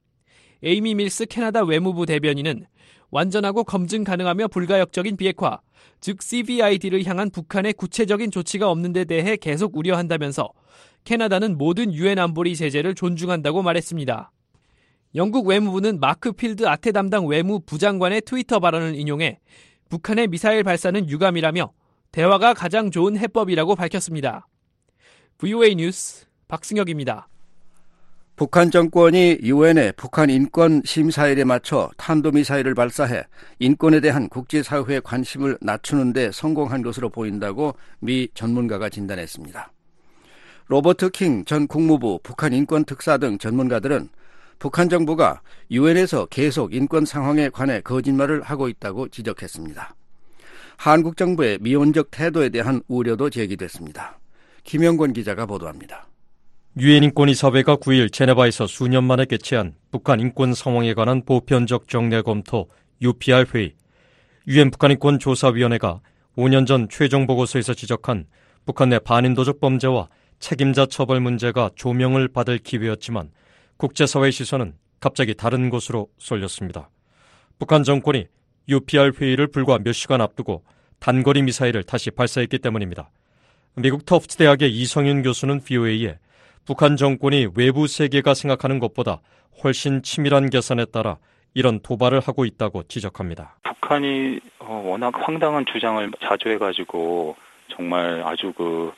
에이미 밀스 캐나다 외무부 대변인은 완전하고 검증 가능하며 불가역적인 비핵화, 즉 CVID를 향한 북한의 구체적인 조치가 없는 데 대해 계속 우려한다면서 캐나다는 모든 유엔 안보리 제재를 존중한다고 말했습니다. 영국 외무부는 마크 필드 아태 담당 외무 부장관의 트위터 발언을 인용해 북한의 미사일 발사는 유감이라며 대화가 가장 좋은 해법이라고 밝혔습니다. VOA 뉴스 박승혁입니다. 북한 정권이 유엔의 북한 인권 심사일에 맞춰 탄도미사일을 발사해 인권에 대한 국제사회의 관심을 낮추는 데 성공한 것으로 보인다고 미 전문가가 진단했습니다. 로버트 킹 전 국무부 북한 인권 특사 등 전문가들은 북한 정부가 유엔에서 계속 인권 상황에 관해 거짓말을 하고 있다고 지적했습니다. 한국 정부의 미온적 태도에 대한 우려도 제기됐습니다. 김영권 기자가 보도합니다. 유엔 인권이사회가 9일 제네바에서 수년 만에 개최한 북한 인권 상황에 관한 보편적 정례 검토 UPR 회의. 유엔 북한인권조사위원회가 5년 전 최종 보고서에서 지적한 북한 내 반인도적 범죄와 책임자 처벌 문제가 조명을 받을 기회였지만 국제사회의 시선은 갑자기 다른 곳으로 쏠렸습니다. 북한 정권이 UPR 회의를 불과 몇 시간 앞두고 단거리 미사일을 다시 발사했기 때문입니다. 미국 터프트 대학의 이성윤 교수는 VOA에 북한 정권이 외부 세계가 생각하는 것보다 훨씬 치밀한 계산에 따라 이런 도발을 하고 있다고 지적합니다. 북한이 워낙 황당한 주장을 자주 해가지고 정말 아주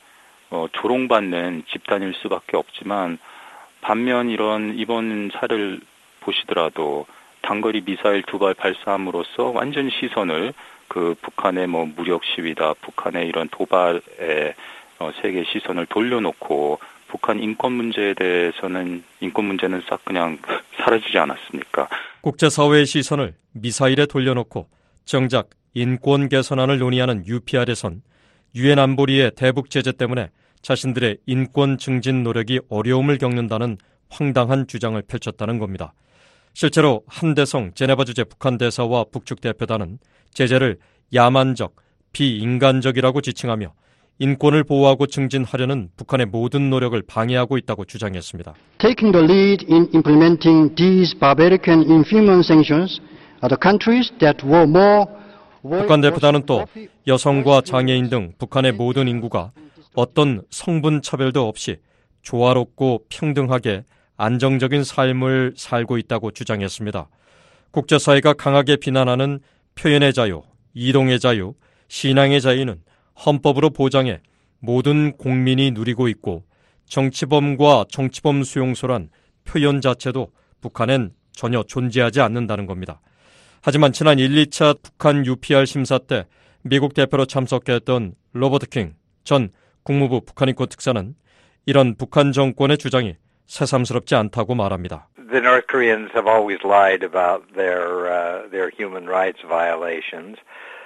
조롱받는 집단일 수밖에 없지만 반면 이번 사례를 보시더라도 단거리 미사일 2발 발사함으로써 완전 시선을 북한의 무력 시위다, 북한의 이런 도발에 세계 시선을 돌려놓고 북한 인권 문제에 대해서는 인권 문제는 싹 그냥 사라지지 않았습니까? 국제사회의 시선을 미사일에 돌려놓고 정작 인권 개선안을 논의하는 UPR에선 유엔 안보리의 대북 제재 때문에 자신들의 인권 증진 노력이 어려움을 겪는다는 황당한 주장을 펼쳤다는 겁니다. 실제로 한대성 제네바 주재 북한 대사와 북측 대표단은 제재를 야만적, 비인간적이라고 지칭하며 인권을 보호하고 증진하려는 북한의 모든 노력을 방해하고 있다고 주장했습니다. Taking the lead in implementing these barbaric and inhuman sanctions are the countries that were more. 북한 대표단은 또 여성과 장애인 등 북한의 모든 인구가 어떤 성분 차별도 없이 조화롭고 평등하게 안정적인 삶을 살고 있다고 주장했습니다. 국제사회가 강하게 비난하는 표현의 자유, 이동의 자유, 신앙의 자유는 헌법으로 보장해 모든 국민이 누리고 있고 정치범과 정치범 수용소란 표현 자체도 북한엔 전혀 존재하지 않는다는 겁니다. 하지만 지난 1, 2차 북한 UPR 심사 때 미국 대표로 참석했던 로버트 킹 전 국무부 북한인권 특사는 이런 북한 정권의 주장이 새삼스럽지 않다고 말합니다. The North Koreans have always lied about their human rights violations.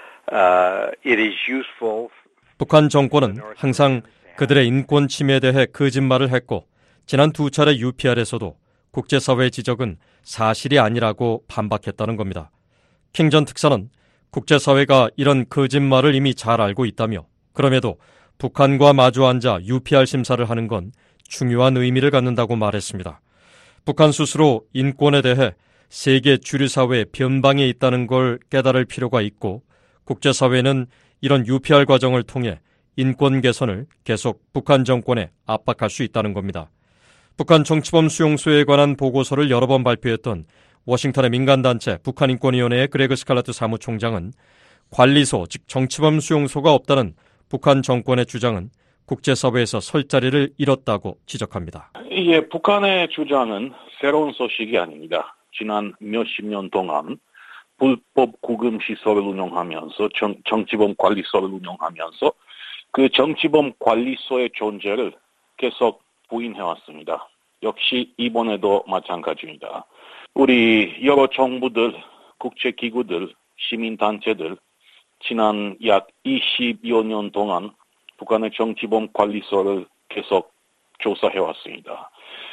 It is useful. 북한 정권은 항상 그들의 인권 침해에 대해 거짓말을 했고 지난 2차례 UPR에서도 국제사회의 지적은 사실이 아니라고 반박했다는 겁니다. 킹 전 특사는 국제사회가 이런 거짓말을 이미 잘 알고 있다며 그럼에도 북한과 마주 앉아 UPR 심사를 하는 건 중요한 의미를 갖는다고 말했습니다. 북한 스스로 인권에 대해 세계 주류사회의 변방에 있다는 걸 깨달을 필요가 있고 국제사회는 이런 UPR 과정을 통해 인권 개선을 계속 북한 정권에 압박할 수 있다는 겁니다. 북한 정치범 수용소에 관한 보고서를 여러 번 발표했던 워싱턴의 민간단체 북한인권위원회의 그레그 스칼라트 사무총장은 관리소, 즉 정치범 수용소가 없다는 북한 정권의 주장은 국제사회에서 설 자리를 잃었다고 지적합니다. 이게 북한의 주장은 새로운 소식이 아닙니다. 지난 몇십 년 동안 불법 구금 시설을 운영하면서 정치범 관리소를 운영하면서 그 정치범 관리소의 존재를 계속 부인해왔습니다. 역시 이번에도 마찬가지입니다. 우리 여러 정부들, 국제기구들, 시민단체들 지난 약 20여 년 동안 북한의 정치범 관리소를 계속 조사해왔습니다.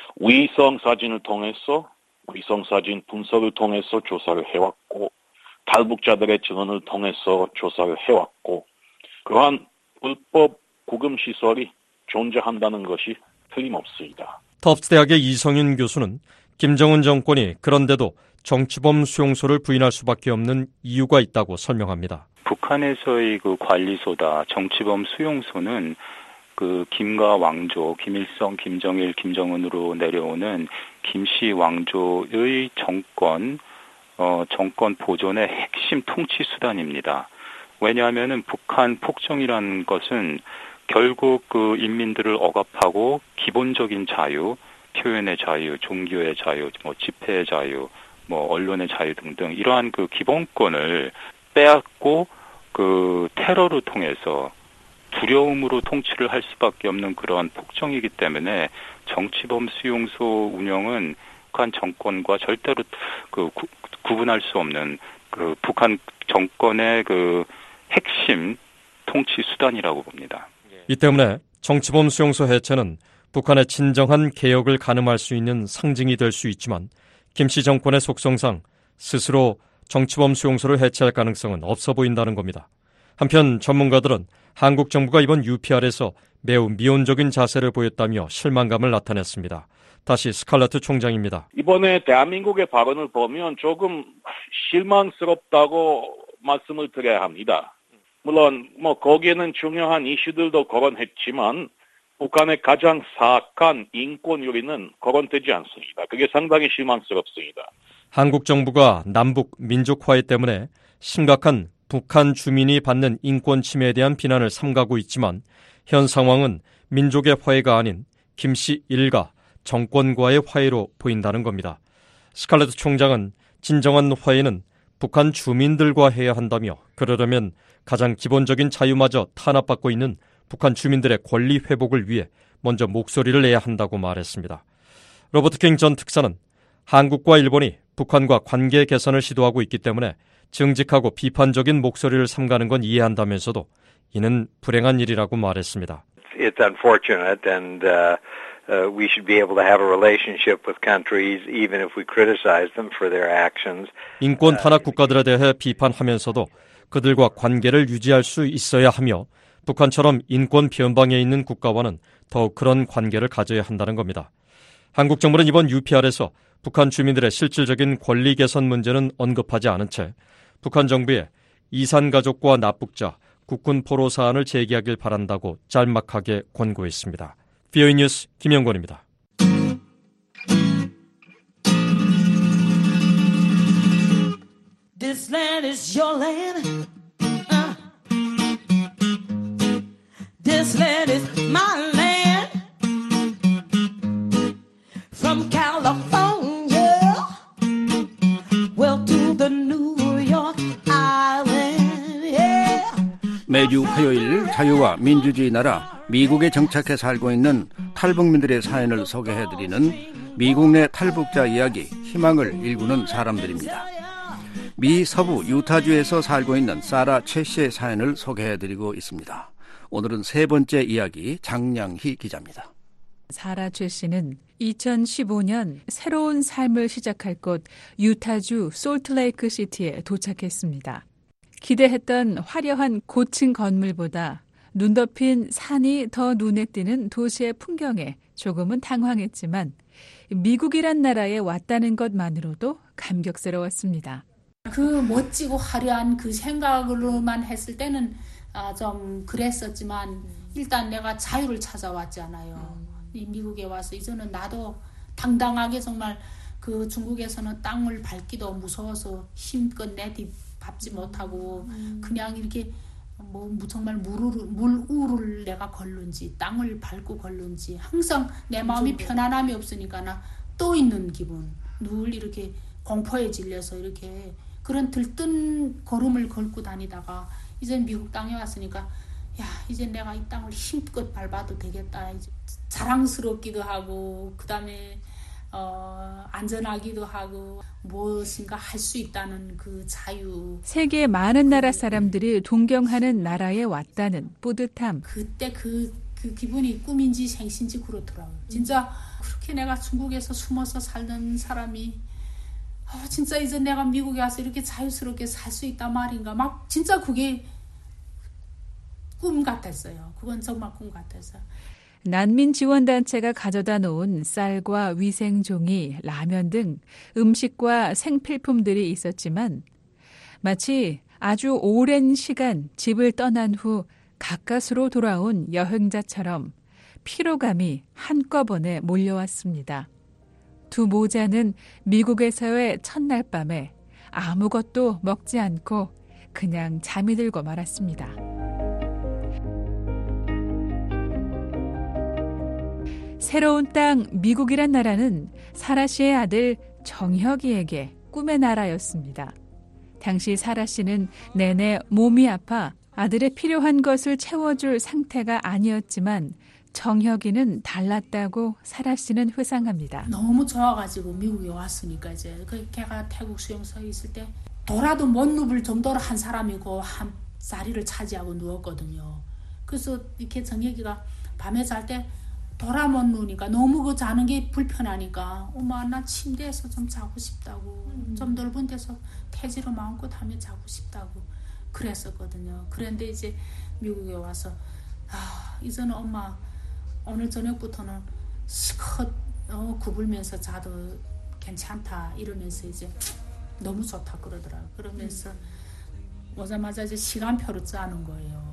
위성사진을 통해서 위성사진 분석을 통해서 조사를 해왔고 탈북자들의 증언을 통해서 조사를 해왔고 그러한 불법 구금시설이 존재한다는 것이 틀림없습니다. 터프트 대학의 이성윤 교수는 김정은 정권이 그런데도 정치범 수용소를 부인할 수밖에 없는 이유가 있다고 설명합니다. 북한에서의 그 관리소다, 정치범 수용소는 그 김가 왕조, 김일성, 김정일, 김정은으로 내려오는 김씨 왕조의 정권 보존의 핵심 통치 수단입니다. 왜냐하면은 북한 폭정이라는 것은 결국 그 인민들을 억압하고 기본적인 자유, 표현의 자유, 종교의 자유, 뭐 집회의 자유, 뭐 언론의 자유 등등 이러한 그 기본권을 빼앗고 그 테러를 통해서 두려움으로 통치를 할 수밖에 없는 그런 폭정이기 때문에 정치범 수용소 운영은 북한 정권과 절대로 그 구분할 수 없는 그 북한 정권의 그 핵심 통치 수단이라고 봅니다. 이 때문에 정치범 수용소 해체는 북한의 진정한 개혁을 가늠할 수 있는 상징이 될 수 있지만 김씨 정권의 속성상 스스로 정치범 수용소를 해체할 가능성은 없어 보인다는 겁니다. 한편 전문가들은 한국 정부가 이번 UPR에서 매우 미온적인 자세를 보였다며 실망감을 나타냈습니다. 다시 스칼레트 총장입니다. 이번에 대한민국의 발언을 보면 조금 실망스럽다고 말씀을 드려야 합니다. 물론 거기에는 중요한 이슈들도 거론했지만 북한의 가장 사악한 인권 유린은 거론되지 않습니다. 그게 상당히 실망스럽습니다. 한국 정부가 남북 민족화해 때문에 심각한 북한 주민이 받는 인권 침해에 대한 비난을 삼가고 있지만 현 상황은 민족의 화해가 아닌 김씨 일가 정권과의 화해로 보인다는 겁니다. 스칼레트 총장은 진정한 화해는 북한 주민들과 해야 한다며 그러려면 가장 기본적인 자유마저 탄압받고 있는 북한 주민들의 권리 회복을 위해 먼저 목소리를 내야 한다고 말했습니다. 로버트 킹 전 특사는 한국과 일본이 북한과 관계 개선을 시도하고 있기 때문에 정직하고 비판적인 목소리를 삼가는 건 이해한다면서도 이는 불행한 일이라고 말했습니다. It's unfortunate and we should be able to have a relationship with countries even if we criticize them for their actions. 인권 탄압 국가들에 대해 비판하면서도 그들과 관계를 유지할 수 있어야 하며 북한처럼 인권 변방에 있는 국가와는 더욱 그런 관계를 가져야 한다는 겁니다. 한국 정부는 이번 UPR에서 북한 주민들의 실질적인 권리 개선 문제는 언급하지 않은 채 북한 정부에 이산 가족과 납북자, 국군 포로 사안을 제기하길 바란다고 짤막하게 권고했습니다. VOA 뉴스 김영권입니다. This land is your land. This land is my land. From California, well to the New York Island. Yeah. 매주 화요일 자유와 민주주의 나라 미국에 정착해 살고 있는 탈북민들의 사연을 소개해드리는 미국 내 탈북자 이야기, 희망을 일구는 사람들입니다. 미 서부 유타주에서 살고 있는 사라 최 씨의 사연을 소개해드리고 있습니다. 오늘은 세 번째 이야기, 장량희 기자입니다. 사라 최 씨는 2015년 새로운 삶을 시작할 곳 유타주 솔트레이크 시티에 도착했습니다. 기대했던 화려한 고층 건물보다 눈 덮인 산이 더 눈에 띄는 도시의 풍경에 조금은 당황했지만 미국이란 나라에 왔다는 것만으로도 감격스러웠습니다. 그 멋지고 화려한 그 생각으로만 했을 때는 좀 그랬었지만 일단 내가 자유를 찾아왔잖아요. 미국에 와서 이제는 나도 당당하게 정말 그 중국에서는 땅을 밟기도 무서워서 힘껏 내디밟지 못하고 그냥 이렇게 정말 물우를 내가 걸는지 땅을 밟고 걸는지 항상 내 마음이 편안함이 없으니까 나 또 있는 기분, 늘 이렇게 공포에 질려서 이렇게 그런 들뜬 걸음을 걸고 다니다가 이제 미국 땅에 왔으니까 야 이제 내가 이 땅을 힘껏 밟아도 되겠다. 이제 자랑스럽기도 하고 그다음에 안전하기도 하고 무엇인가 할 수 있다는 그 자유. 세계 많은 나라 사람들이 동경하는 나라에 왔다는 뿌듯함. 그때 그 기분이 꿈인지 생신지 그렇더라고요. 진짜 그렇게 내가 중국에서 숨어서 살던 사람이 진짜 이제 내가 미국에 와서 이렇게 자유스럽게 살 수 있단 말인가. 막 진짜 그게 꿈 같았어요. 그건 정말 꿈 같았어요. 난민 지원단체가 가져다 놓은 쌀과 위생종이, 라면 등 음식과 생필품들이 있었지만 마치 아주 오랜 시간 집을 떠난 후 가까스로 돌아온 여행자처럼 피로감이 한꺼번에 몰려왔습니다. 두 모자는 미국에서의 첫날 밤에 아무것도 먹지 않고 그냥 잠이 들고 말았습니다. 새로운 땅 미국이란 나라는 사라 씨의 아들 정혁이에게 꿈의 나라였습니다. 당시 사라 씨는 내내 몸이 아파 아들의 필요한 것을 채워줄 상태가 아니었지만 정혁이는 달랐다고 사라 씨는 회상합니다. 너무 좋아가지고 미국에 왔으니까 이제 걔가 태국 수용소에 있을 때 돌아도 못 누울 정도로 한 사람이고 한 자리를 차지하고 누웠거든요. 그래서 이렇게 정혁이가 밤에 잘 때 돌아 못 누우니까 너무 그 자는 게 불편하니까 엄마 나 침대에서 좀 자고 싶다고 좀 넓은 데서 태지로 마음껏 하며 자고 싶다고 그랬었거든요. 그런데 이제 미국에 와서 이제는 엄마 오늘 저녁부터는 실컷 구불면서 자도 괜찮다 이러면서 이제 너무 좋다 그러더라고요. 그러면서 오자마자 이제 시간표를 짜는 거예요.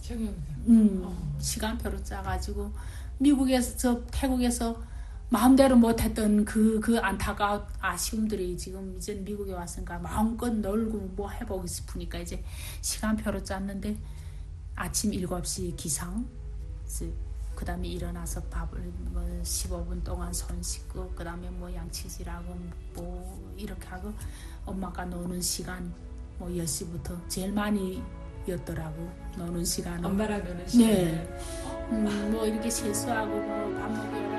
시간표를 짜가지고 미국에서 태국에서 마음대로 못했던 그 안타까운 아쉬움들이 지금 이제 미국에 왔으니까 마음껏 놀고 뭐 해보고 싶으니까 이제 시간표를 짰는데 아침 7시 기상, 그 다음에 일어나서 밥을 15분 동안 손 씻고 그 다음에 뭐 양치질하고 뭐 이렇게 하고 엄마가 노는 시간 뭐 10시부터 제일 많이 였더라고 노는 시간은. 엄마랑 노는 시간. 네. 뭐 이렇게 세수하고 뭐 밥 먹으러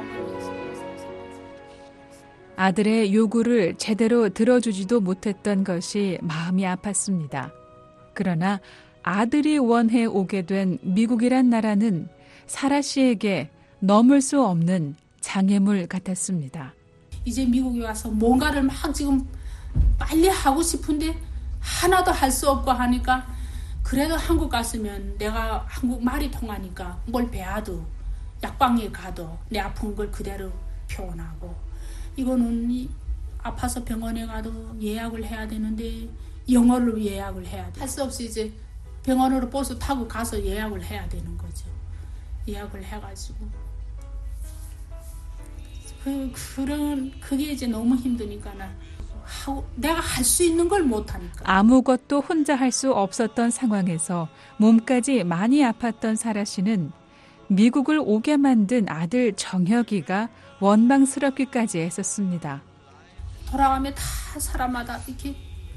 아들의 요구를 제대로 들어주지도 못했던 것이 마음이 아팠습니다. 그러나 아들이 원해 오게 된 미국이란 나라는 사라 씨에게 넘을 수 없는 장애물 같았습니다. 이제 미국에 와서 뭔가를 막 지금 빨리 하고 싶은데 하나도 할 수 없고 하니까 그래도 한국 갔으면 내가 한국말이 통하니까 뭘 배워도 약방에 가도 내 아픈 걸 그대로 표현하고 이거는 아파서 병원에 가도 예약을 해야 되는데 영어로 예약을 해야 돼. 할 수 없이 이제 병원으로 버스 타고 가서 예약을 해야 되는 거죠. 예약을 해가지고 그게 이제 너무 힘드니까 내가 할 수 있는 걸 못하니까. 아무것도 혼자 할 수 없었던 상황에서 몸까지 많이 아팠던 사라 씨는 미국을 오게 만든 아들 정혁이가 원망스럽기까지 했었습니다. 돌아가면 다 사람마다 이렇게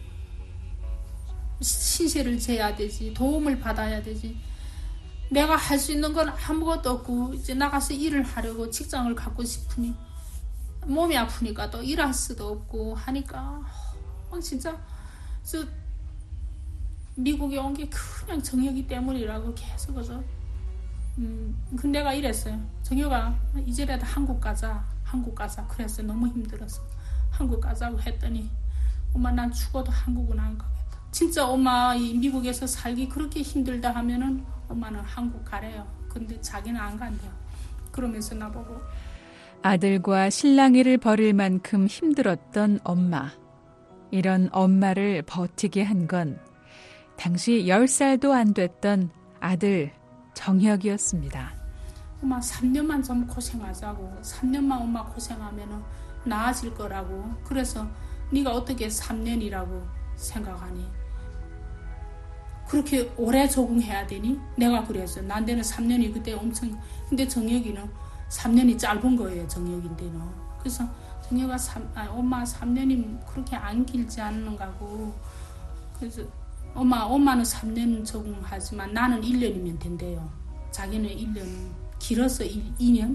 신세를 져야 되지, 도움을 받아야 되지. 내가 할 수 있는 건 아무것도 없고 이제 나가서 일을 하려고 직장을 갖고 싶으니 몸이 아프니까 또 일할 수도 없고 하니까 진짜 저 미국에 온 게 그냥 정혁이 때문이라고 계속 그래서 근데 내가 이랬어요. 정혁아 이제라도 한국 가자 그랬어요. 너무 힘들어서 한국 가자고 했더니 엄마 난 죽어도 한국은 안 가겠다. 진짜 엄마 이 미국에서 살기 그렇게 힘들다 하면은 엄마는 한국 가래요. 근데 자기는 안 간대요. 그러면서 나보고 아들과 실랑이를 벌일 만큼 힘들었던 엄마. 이런 엄마를 버티게 한 건 당시 10살도 안 됐던 아들 정혁이었습니다. 엄마 3년만 좀 고생하자고. 3년만 엄마 고생하면 나아질 거라고. 그래서 네가 어떻게 3년이라고 생각하니? 그렇게 오래 적응해야 되니? 내가 그랬어요. 난데는 3년이 그때 엄청. 근데 정혁이는 3년이 짧은 거예요. 정혁인데는. 그래서 정혁아 엄마 3년이 그렇게 안 길지 않는가고. 그래서 엄마는 3년 적응하지만 나는 1년이면 된대요. 자기는 1년, 길어서 2년.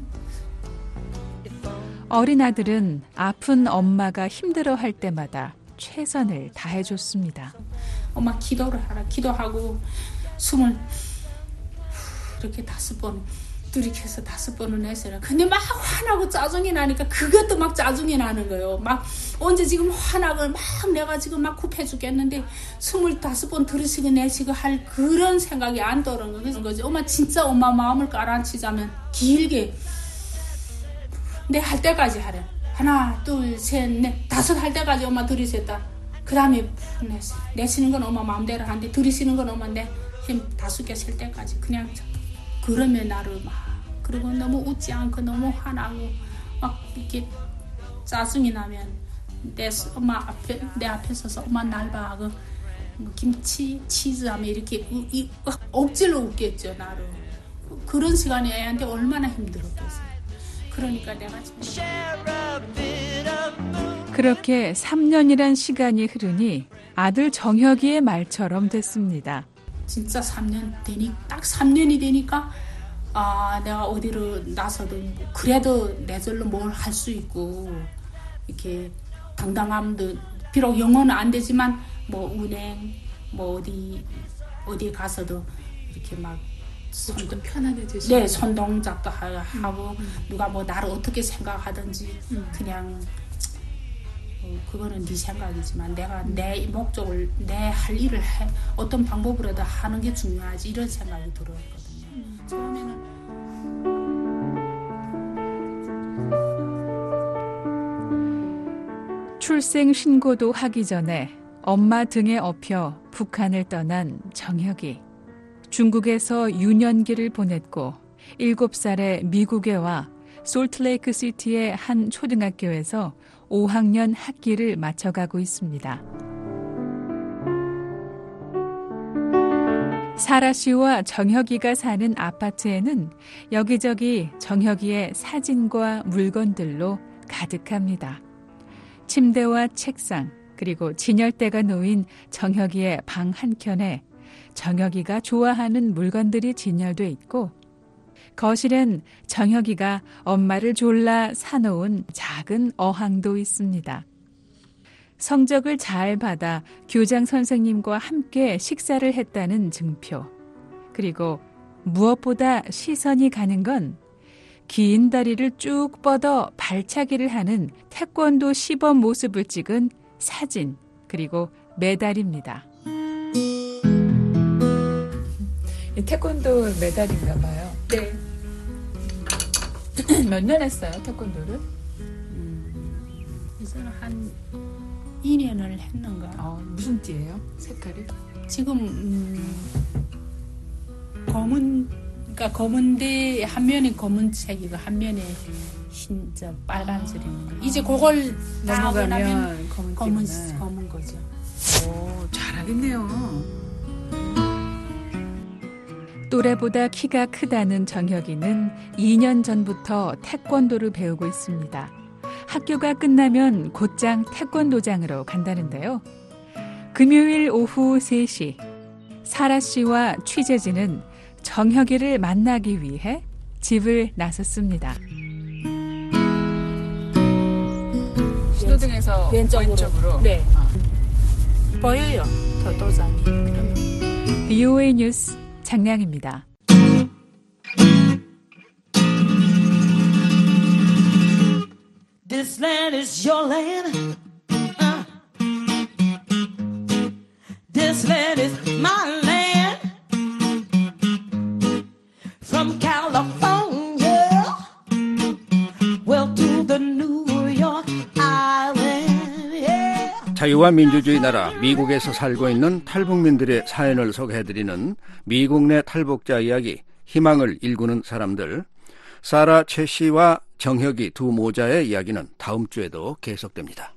어린 아들은 아픈 엄마가 힘들어할 때마다 최선을 다해줬습니다. 엄마 기도를 하라. 기도하고 숨을 이렇게 5번 들이켜서 5번을 내쉬라. 근데 막 화나고 짜증이 나니까 그것도 막 짜증이 나는 거예요. 막 언제 지금 화나고 막 내가 지금 막 급해 죽겠는데 25번 들이쉬고 내쉬고 할 그런 생각이 안 떠오르는 거지. 엄마 진짜 엄마 마음을 가라앉히자면 길게 내 할 때까지 하래. 하나, 둘, 셋, 넷, 5 할 때까지 엄마 들이쉬었다. 그 다음에 내쉬는 건 엄마 마음대로 하는데 들이쉬는 건 엄마 내 5개 셀 때까지 그냥 그러면 나를 막 그리고 너무 웃지 않고 너무 화나고 막 이렇게 짜증이 나면 내 앞에 서서 엄마 날 봐 하고 김치 치즈 하면 이렇게 억지로 웃겠죠 나를. 그런 시간이 애한테 얼마나 힘들었겠어요. 그러니까 내가 지금 그렇게 3년이란 시간이 흐르니 아들 정혁이의 말처럼 됐습니다. 진짜 3년 딱 3년이 되니까 내가 어디로 나서도 그래도 내 절로 뭘 할 수 있고 이렇게 당당함도 비록 영어는 안 되지만 뭐 은행 뭐 어디 가서도 이렇게 막 좀 편안해지시고 네, 손동작도 하고 누가 뭐 나를 어떻게 생각하든지 그냥 그거는 네 생각이지만 내가 내 목적을 내 할 일을 어떤 방법으로도 하는 게 중요하지 이런 생각이 들었거든요. 처음에는 출생 신고도 하기 전에 엄마 등에 업혀 북한을 떠난 정혁이. 중국에서 유년기를 보냈고 7살에 미국에 와 솔트레이크 시티의 한 초등학교에서 5학년 학기를 마쳐가고 있습니다. 사라 씨와 정혁이가 사는 아파트에는 여기저기 정혁이의 사진과 물건들로 가득합니다. 침대와 책상, 그리고 진열대가 놓인 정혁이의 방 한켠에 정혁이가 좋아하는 물건들이 진열돼 있고 거실엔 정혁이가 엄마를 졸라 사놓은 작은 어항도 있습니다. 성적을 잘 받아 교장 선생님과 함께 식사를 했다는 증표. 그리고 무엇보다 시선이 가는 건 긴 다리를 쭉 뻗어 발차기를 하는 태권도 시범 모습을 찍은 사진, 그리고 메달입니다. 태권도 메달인가 봐요. 네. 몇 년 했어요, 태권도를? 이제는 한 2년을 했는가. 무슨 띠예요? 색깔이? 지금 그러니까 검은데 한 면에 검은색이고 한 면에 진짜 빨간색인 거. 이제 그걸 넘어가면 검은 거죠. 오, 잘하겠네요. 또래보다 키가 크다는 정혁이는 2년 전부터 태권도를 배우고 있습니다. 학교가 끝나면 곧장 태권도장으로 간다는데요. 금요일 오후 3시, 사라 씨와 취재진은 정혁이를 만나기 위해 집을 나섰습니다. 신호등에서 왼쪽으로. 네. 보여요. 도장이. VOA 뉴스 장량입니다. This land is your land. This land is my land. From California, well to the New York Island. Yeah. 자유와 민주주의 나라 미국에서 살고 있는 탈북민들의 사연을 소개해드리는 미국 내 탈북자 이야기, 희망을 일구는 사람들. 사라 최 씨와 정혁이 두 모자의 이야기는 다음 주에도 계속됩니다.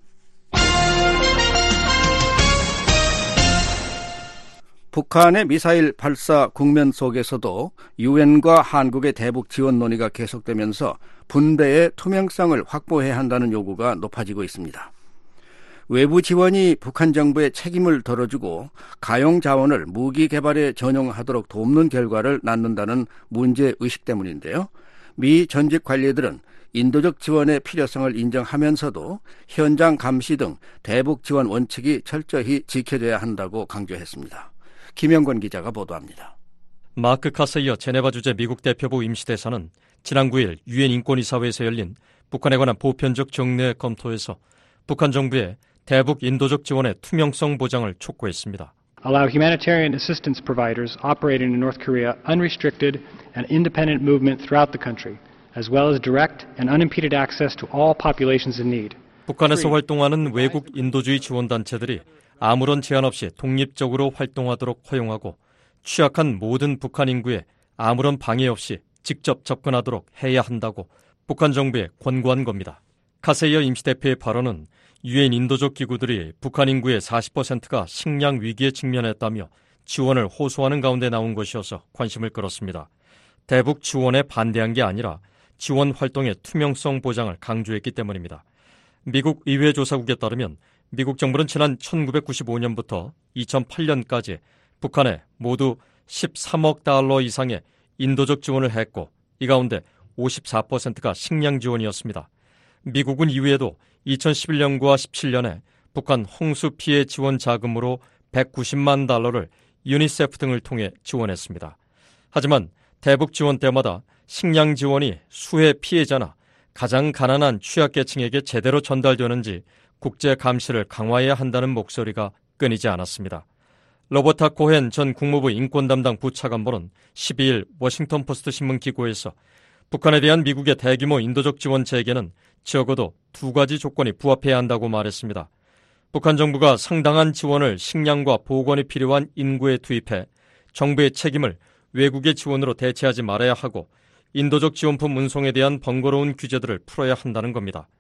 북한의 미사일 발사 국면 속에서도 유엔과 한국의 대북 지원 논의가 계속되면서 분배의 투명성을 확보해야 한다는 요구가 높아지고 있습니다. 외부 지원이 북한 정부의 책임을 덜어주고 가용 자원을 무기 개발에 전용하도록 돕는 결과를 낳는다는 문제의식 때문인데요. 미 전직 관리들은 인도적 지원의 필요성을 인정하면서도 현장 감시 등 대북 지원 원칙이 철저히 지켜져야 한다고 강조했습니다. 김영권 기자가 보도합니다. 마크 카세이어 제네바 주재 미국 대표부 임시대사는 지난 9일 유엔 인권이사회에서 열린 북한에 관한 보편적 정례 검토에서 북한 정부의 대북 인도적 지원의 투명성 보장을 촉구했습니다. Allow humanitarian assistance providers operating in North Korea unrestricted and independent movement throughout the country, as well as direct and unimpeded access to all populations in need. 북한에서 활동하는 외국 인도주의 지원단체들이 아무런 제한 없이 독립적으로 활동하도록 허용하고 취약한 모든 북한 인구에 아무런 방해 없이 직접 접근하도록 해야 한다고 북한 정부에 권고한 겁니다. 카세이어 임시대표의 발언은 유엔 인도적 기구들이 북한 인구의 40%가 식량 위기에 직면했다며 지원을 호소하는 가운데 나온 것이어서 관심을 끌었습니다. 대북 지원에 반대한 게 아니라 지원 활동의 투명성 보장을 강조했기 때문입니다. 미국 의회 조사국에 따르면 미국 정부는 지난 1995년부터 2008년까지 북한에 모두 13억 달러 이상의 인도적 지원을 했고 이 가운데 54%가 식량 지원이었습니다. 미국은 이후에도 2011년과 17년에 북한 홍수 피해 지원 자금으로 190만 달러를 유니세프 등을 통해 지원했습니다. 하지만 대북 지원 때마다 식량 지원이 수해 피해자나 가장 가난한 취약계층에게 제대로 전달되는지 국제 감시를 강화해야 한다는 목소리가 끊이지 않았습니다. 로버타 코헨 전 국무부 인권 담당 부차관보는 12일 워싱턴 포스트 신문 기고에서 북한에 대한 미국의 대규모 인도적 지원 재개는 적어도 두 가지 조건이 부합해야 한다고 말했습니다. 북한 정부가 상당한 지원을 식량과 보건이 필요한 인구에 투입해 정부의 책임을 외국의 지원으로 대체하지 말아야 하고 인도적 지원품 운송에 대한 번거로운 규제들을 풀어야 한다는 겁니다.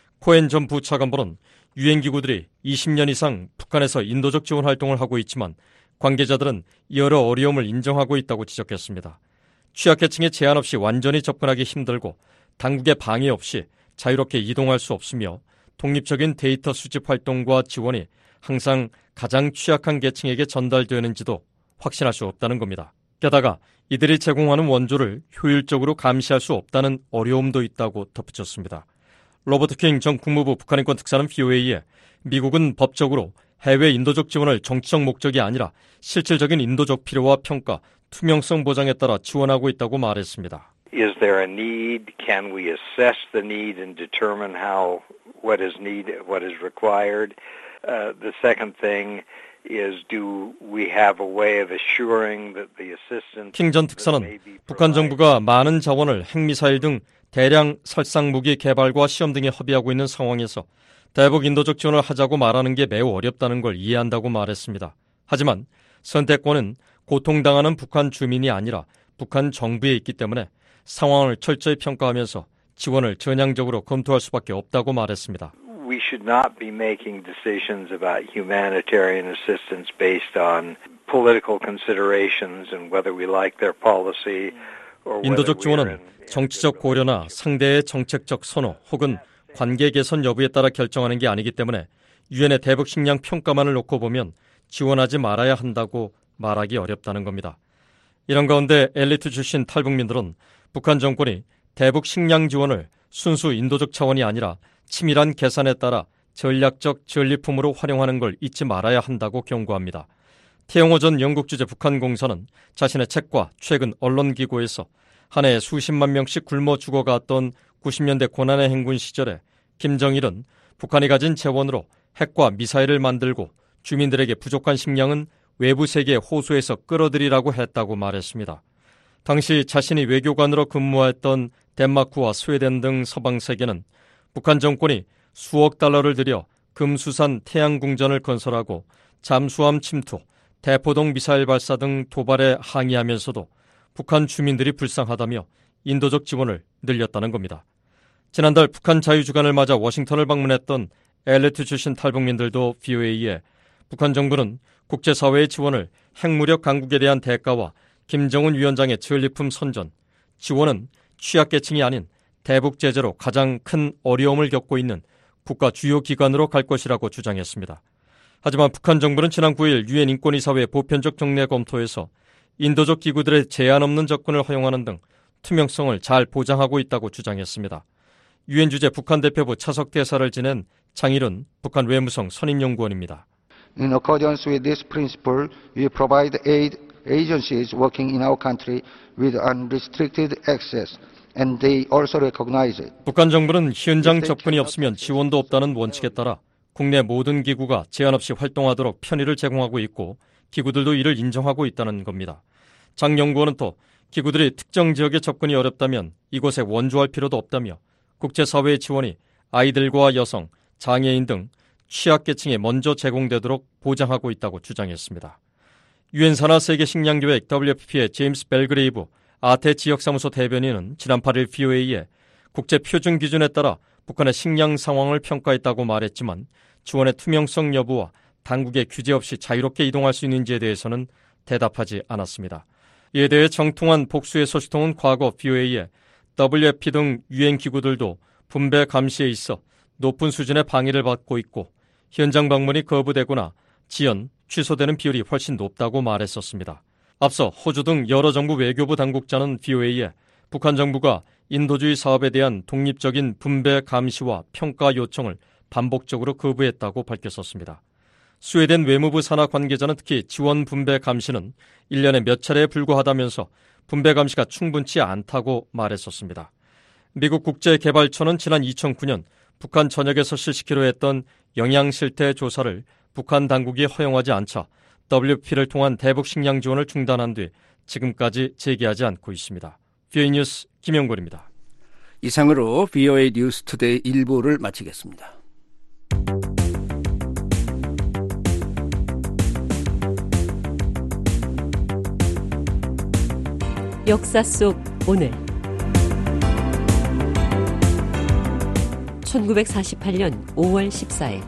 코엔 전 부차관보는 유엔 기구들이 20년 이상 북한에서 인도적 지원 활동을 하고 있지만 관계자들은 여러 어려움을 인정하고 있다고 지적했습니다. 취약계층에 제한 없이 완전히 접근하기 힘들고 당국의 방해 없이 자유롭게 이동할 수 없으며 독립적인 데이터 수집 활동과 지원이 항상 가장 취약한 계층에게 전달되는지도 확신할 수 없다는 겁니다. 게다가 이들이 제공하는 원조를 효율적으로 감시할 수 없다는 어려움도 있다고 덧붙였습니다. 로버트 킹 전 국무부 북한인권 특사는 VOA에 미국은 법적으로 해외 인도적 지원을 정치적 목적이 아니라 실질적인 인도적 필요와 평가, 투명성 보장에 따라 지원하고 있다고 말했습니다. Is there a need? Can we assess the need and determine what is required? The second thing is do we have a way of assuring that the assistance 킹 전 특사는 북한 정부가 많은 자원을 핵미사일 등 대량 살상 무기 개발과 시험 등에 허비하고 있는 상황에서 대북 인도적 지원을 하자고 말하는 게 매우 어렵다는 걸 이해한다고 말했습니다. 하지만 선택권은 고통당하는 북한 주민이 아니라 북한 정부에 있기 때문에 상황을 철저히 평가하면서 지원을 전향적으로 검토할 수밖에 없다고 말했습니다. We should not be making decisions about humanitarian assistance based on political considerations and whether we like their policy or 인도적 지원은 정치적 고려나 상대의 정책적 선호 혹은 관계 개선 여부에 따라 결정하는 게 아니기 때문에 유엔의 대북 식량 평가만을 놓고 보면 지원하지 말아야 한다고 말하기 어렵다는 겁니다. 이런 가운데 엘리트 출신 탈북민들은 북한 정권이 대북 식량 지원을 순수 인도적 차원이 아니라 치밀한 계산에 따라 전략적 전리품으로 활용하는 걸 잊지 말아야 한다고 경고합니다. 태영호 전 영국 주재 북한 공사는 자신의 책과 최근 언론기고에서 한 해에 수십만 명씩 굶어 죽어갔던 90년대 고난의 행군 시절에 김정일은 북한이 가진 재원으로 핵과 미사일을 만들고 주민들에게 부족한 식량은 외부 세계의 호수에서 끌어들이라고 했다고 말했습니다. 당시 자신이 외교관으로 근무했던 덴마크와 스웨덴 등 서방 세계는 북한 정권이 수억 달러를 들여 금수산 태양궁전을 건설하고 잠수함 침투, 대포동 미사일 발사 등 도발에 항의하면서도 북한 주민들이 불쌍하다며 인도적 지원을 늘렸다는 겁니다. 지난달 북한 자유주간을 맞아 워싱턴을 방문했던 엘리트 출신 탈북민들도 VOA에 북한 정부는 국제사회의 지원을 핵무력 강국에 대한 대가와 김정은 위원장의 전리품 선전, 지원은 취약계층이 아닌 대북 제재로 가장 큰 어려움을 겪고 있는 국가 주요 기관으로 갈 것이라고 주장했습니다. 하지만 북한 정부는 지난 9일 유엔 인권이사회 보편적 정례 검토에서 인도적 기구들의 제한 없는 접근을 허용하는 등 투명성을 잘 보장하고 있다고 주장했습니다. 유엔 주재 북한 대표부 차석 대사를 지낸 장일훈 북한 외무성 선임연구원입니다. In accordance with this principle, we provide aid agencies working in our country with unrestricted access, and they also recognize it. 북한 정부는 현장 접근이 없으면 지원도 없다는 원칙에 따라 국내 모든 기구가 제한 없이 활동하도록 편의를 제공하고 있고 기구들도 이를 인정하고 있다는 겁니다. 장 연구원은 또 기구들이 특정 지역에 접근이 어렵다면 이곳에 원조할 필요도 없다며 국제사회의 지원이 아이들과 여성, 장애인 등 취약계층에 먼저 제공되도록 보장하고 있다고 주장했습니다. 유엔 산하 세계 식량 계획 WFP의 제임스 벨그레이브 아태 지역사무소 대변인은 지난 8일 VOA에 국제 표준 기준에 따라 북한의 식량 상황을 평가했다고 말했지만 지원의 투명성 여부와 당국의 규제 없이 자유롭게 이동할 수 있는지에 대해서는 대답하지 않았습니다. 이에 대해 정통한 복수의 소식통은 과거 VOA에 WFP 등 유엔 기구들도 분배 감시에 있어 높은 수준의 방해를 받고 있고 현장 방문이 거부되거나 지연, 취소되는 비율이 훨씬 높다고 말했었습니다. 앞서 호주 등 여러 정부 외교부 당국자는 VOA에 북한 정부가 인도주의 사업에 대한 독립적인 분배 감시와 평가 요청을 반복적으로 거부했다고 밝혔었습니다. 스웨덴 외무부 산하 관계자는 특히 지원 분배 감시는 1년에 몇 차례에 불과하다면서 분배 감시가 충분치 않다고 말했었습니다. 미국 국제개발처는 지난 2009년 북한 전역에서 실시키로 했던 영양실태 조사를 북한 당국이 허용하지 않자 WFP를 통한 대북 식량 지원을 중단한 뒤 지금까지 재개하지 않고 있습니다. VOA 뉴스 김영걸입니다. 이상으로 VOA 뉴스 투데이 1부를 마치겠습니다. 역사 속 오늘 1948년 5월 14일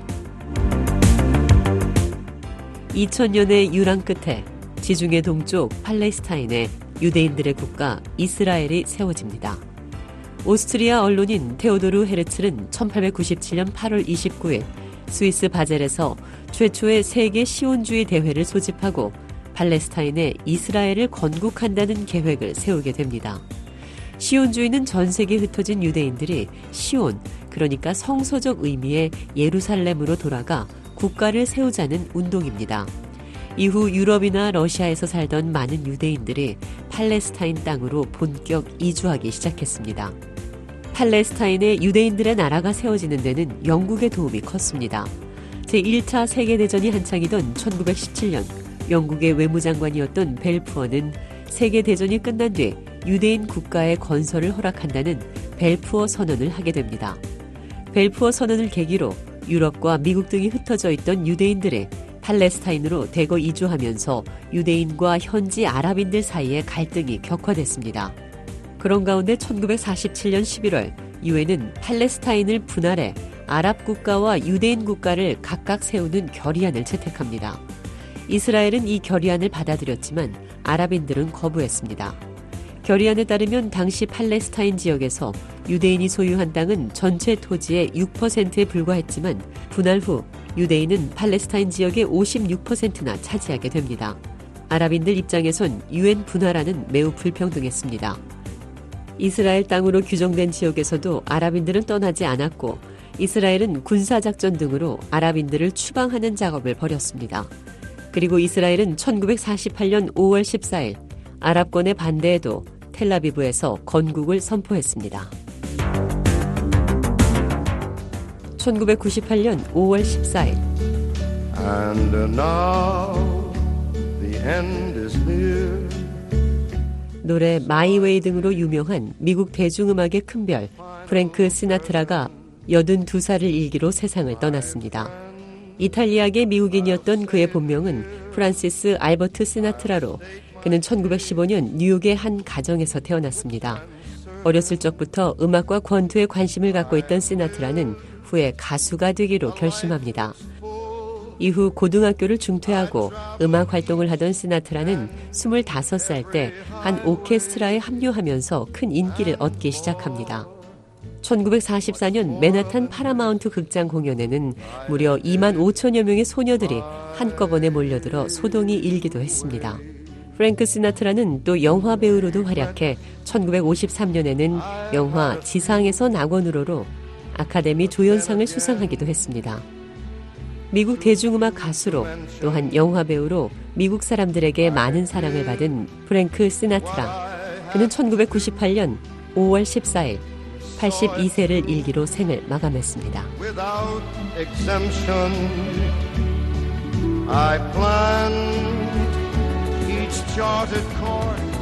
2000년의 유랑 끝에 지중해 동쪽 팔레스타인에 유대인들의 국가 이스라엘이 세워집니다. 오스트리아 언론인 테오도르 헤르츠는 1897년 8월 29일 스위스 바젤에서 최초의 세계 시온주의 대회를 소집하고 팔레스타인에 이스라엘을 건국한다는 계획을 세우게 됩니다. 시온주의는 전 세계에 흩어진 유대인들이 시온, 그러니까 성서적 의미의 예루살렘으로 돌아가 국가를 세우자는 운동입니다. 이후 유럽이나 러시아에서 살던 많은 유대인들이 팔레스타인 땅으로 본격 이주하기 시작했습니다. 팔레스타인에 유대인들의 나라가 세워지는 데는 영국의 도움이 컸습니다. 제1차 세계대전이 한창이던 1917년 영국의 외무장관이었던 벨푸어는 세계대전이 끝난 뒤 유대인 국가의 건설을 허락한다는 벨푸어 선언을 하게 됩니다. 벨푸어 선언을 계기로 유럽과 미국 등이 흩어져 있던 유대인들이 팔레스타인으로 대거 이주하면서 유대인과 현지 아랍인들 사이의 갈등이 격화됐습니다. 그런 가운데 1947년 11월 유엔은 팔레스타인을 분할해 아랍 국가와 유대인 국가를 각각 세우는 결의안을 채택합니다. 이스라엘은 이 결의안을 받아들였지만 아랍인들은 거부했습니다. 결의안에 따르면 당시 팔레스타인 지역에서 유대인이 소유한 땅은 전체 토지의 6%에 불과했지만 분할 후 유대인은 팔레스타인 지역의 56%나 차지하게 됩니다. 아랍인들 입장에선 유엔 분할안은 매우 불평등했습니다. 이스라엘 땅으로 규정된 지역에서도 아랍인들은 떠나지 않았고 이스라엘은 군사작전 등으로 아랍인들을 추방하는 작업을 벌였습니다. 그리고 이스라엘은 1948년 5월 14일 아랍권의 반대에도 텔라비브에서 건국을 선포했습니다. 1998년 5월 14일 And now the end is near. 노래 마이웨이 등으로 유명한 미국 대중음악의 큰별 프랭크 시나트라가 82살을 일기로 세상을 떠났습니다. 이탈리아계 미국인이었던 그의 본명은 프란시스 알버트 시나트라로 그는 1915년 뉴욕의 한 가정에서 태어났습니다. 어렸을 적부터 음악과 권투에 관심을 갖고 있던 시나트라는 후에 가수가 되기로 결심합니다. 이후 고등학교를 중퇴하고 음악 활동을 하던 시나트라는 25살 때 한 오케스트라에 합류하면서 큰 인기를 얻기 시작합니다. 1944년 맨하탄 파라마운트 극장 공연에는 무려 2만 5천여 명의 소녀들이 한꺼번에 몰려들어 소동이 일기도 했습니다. 프랭크 시나트라는 또 영화 배우로도 활약해 1953년에는 영화 지상에서 낙원으로로 아카데미 조연상을 수상하기도 했습니다. 미국 대중음악 가수로 또한 영화 배우로 미국 사람들에게 많은 사랑을 받은 프랭크 시나트라. 그는 1998년 5월 14일 82세를 일기로 생을 마감했습니다. Without exemption, I planned each charted course.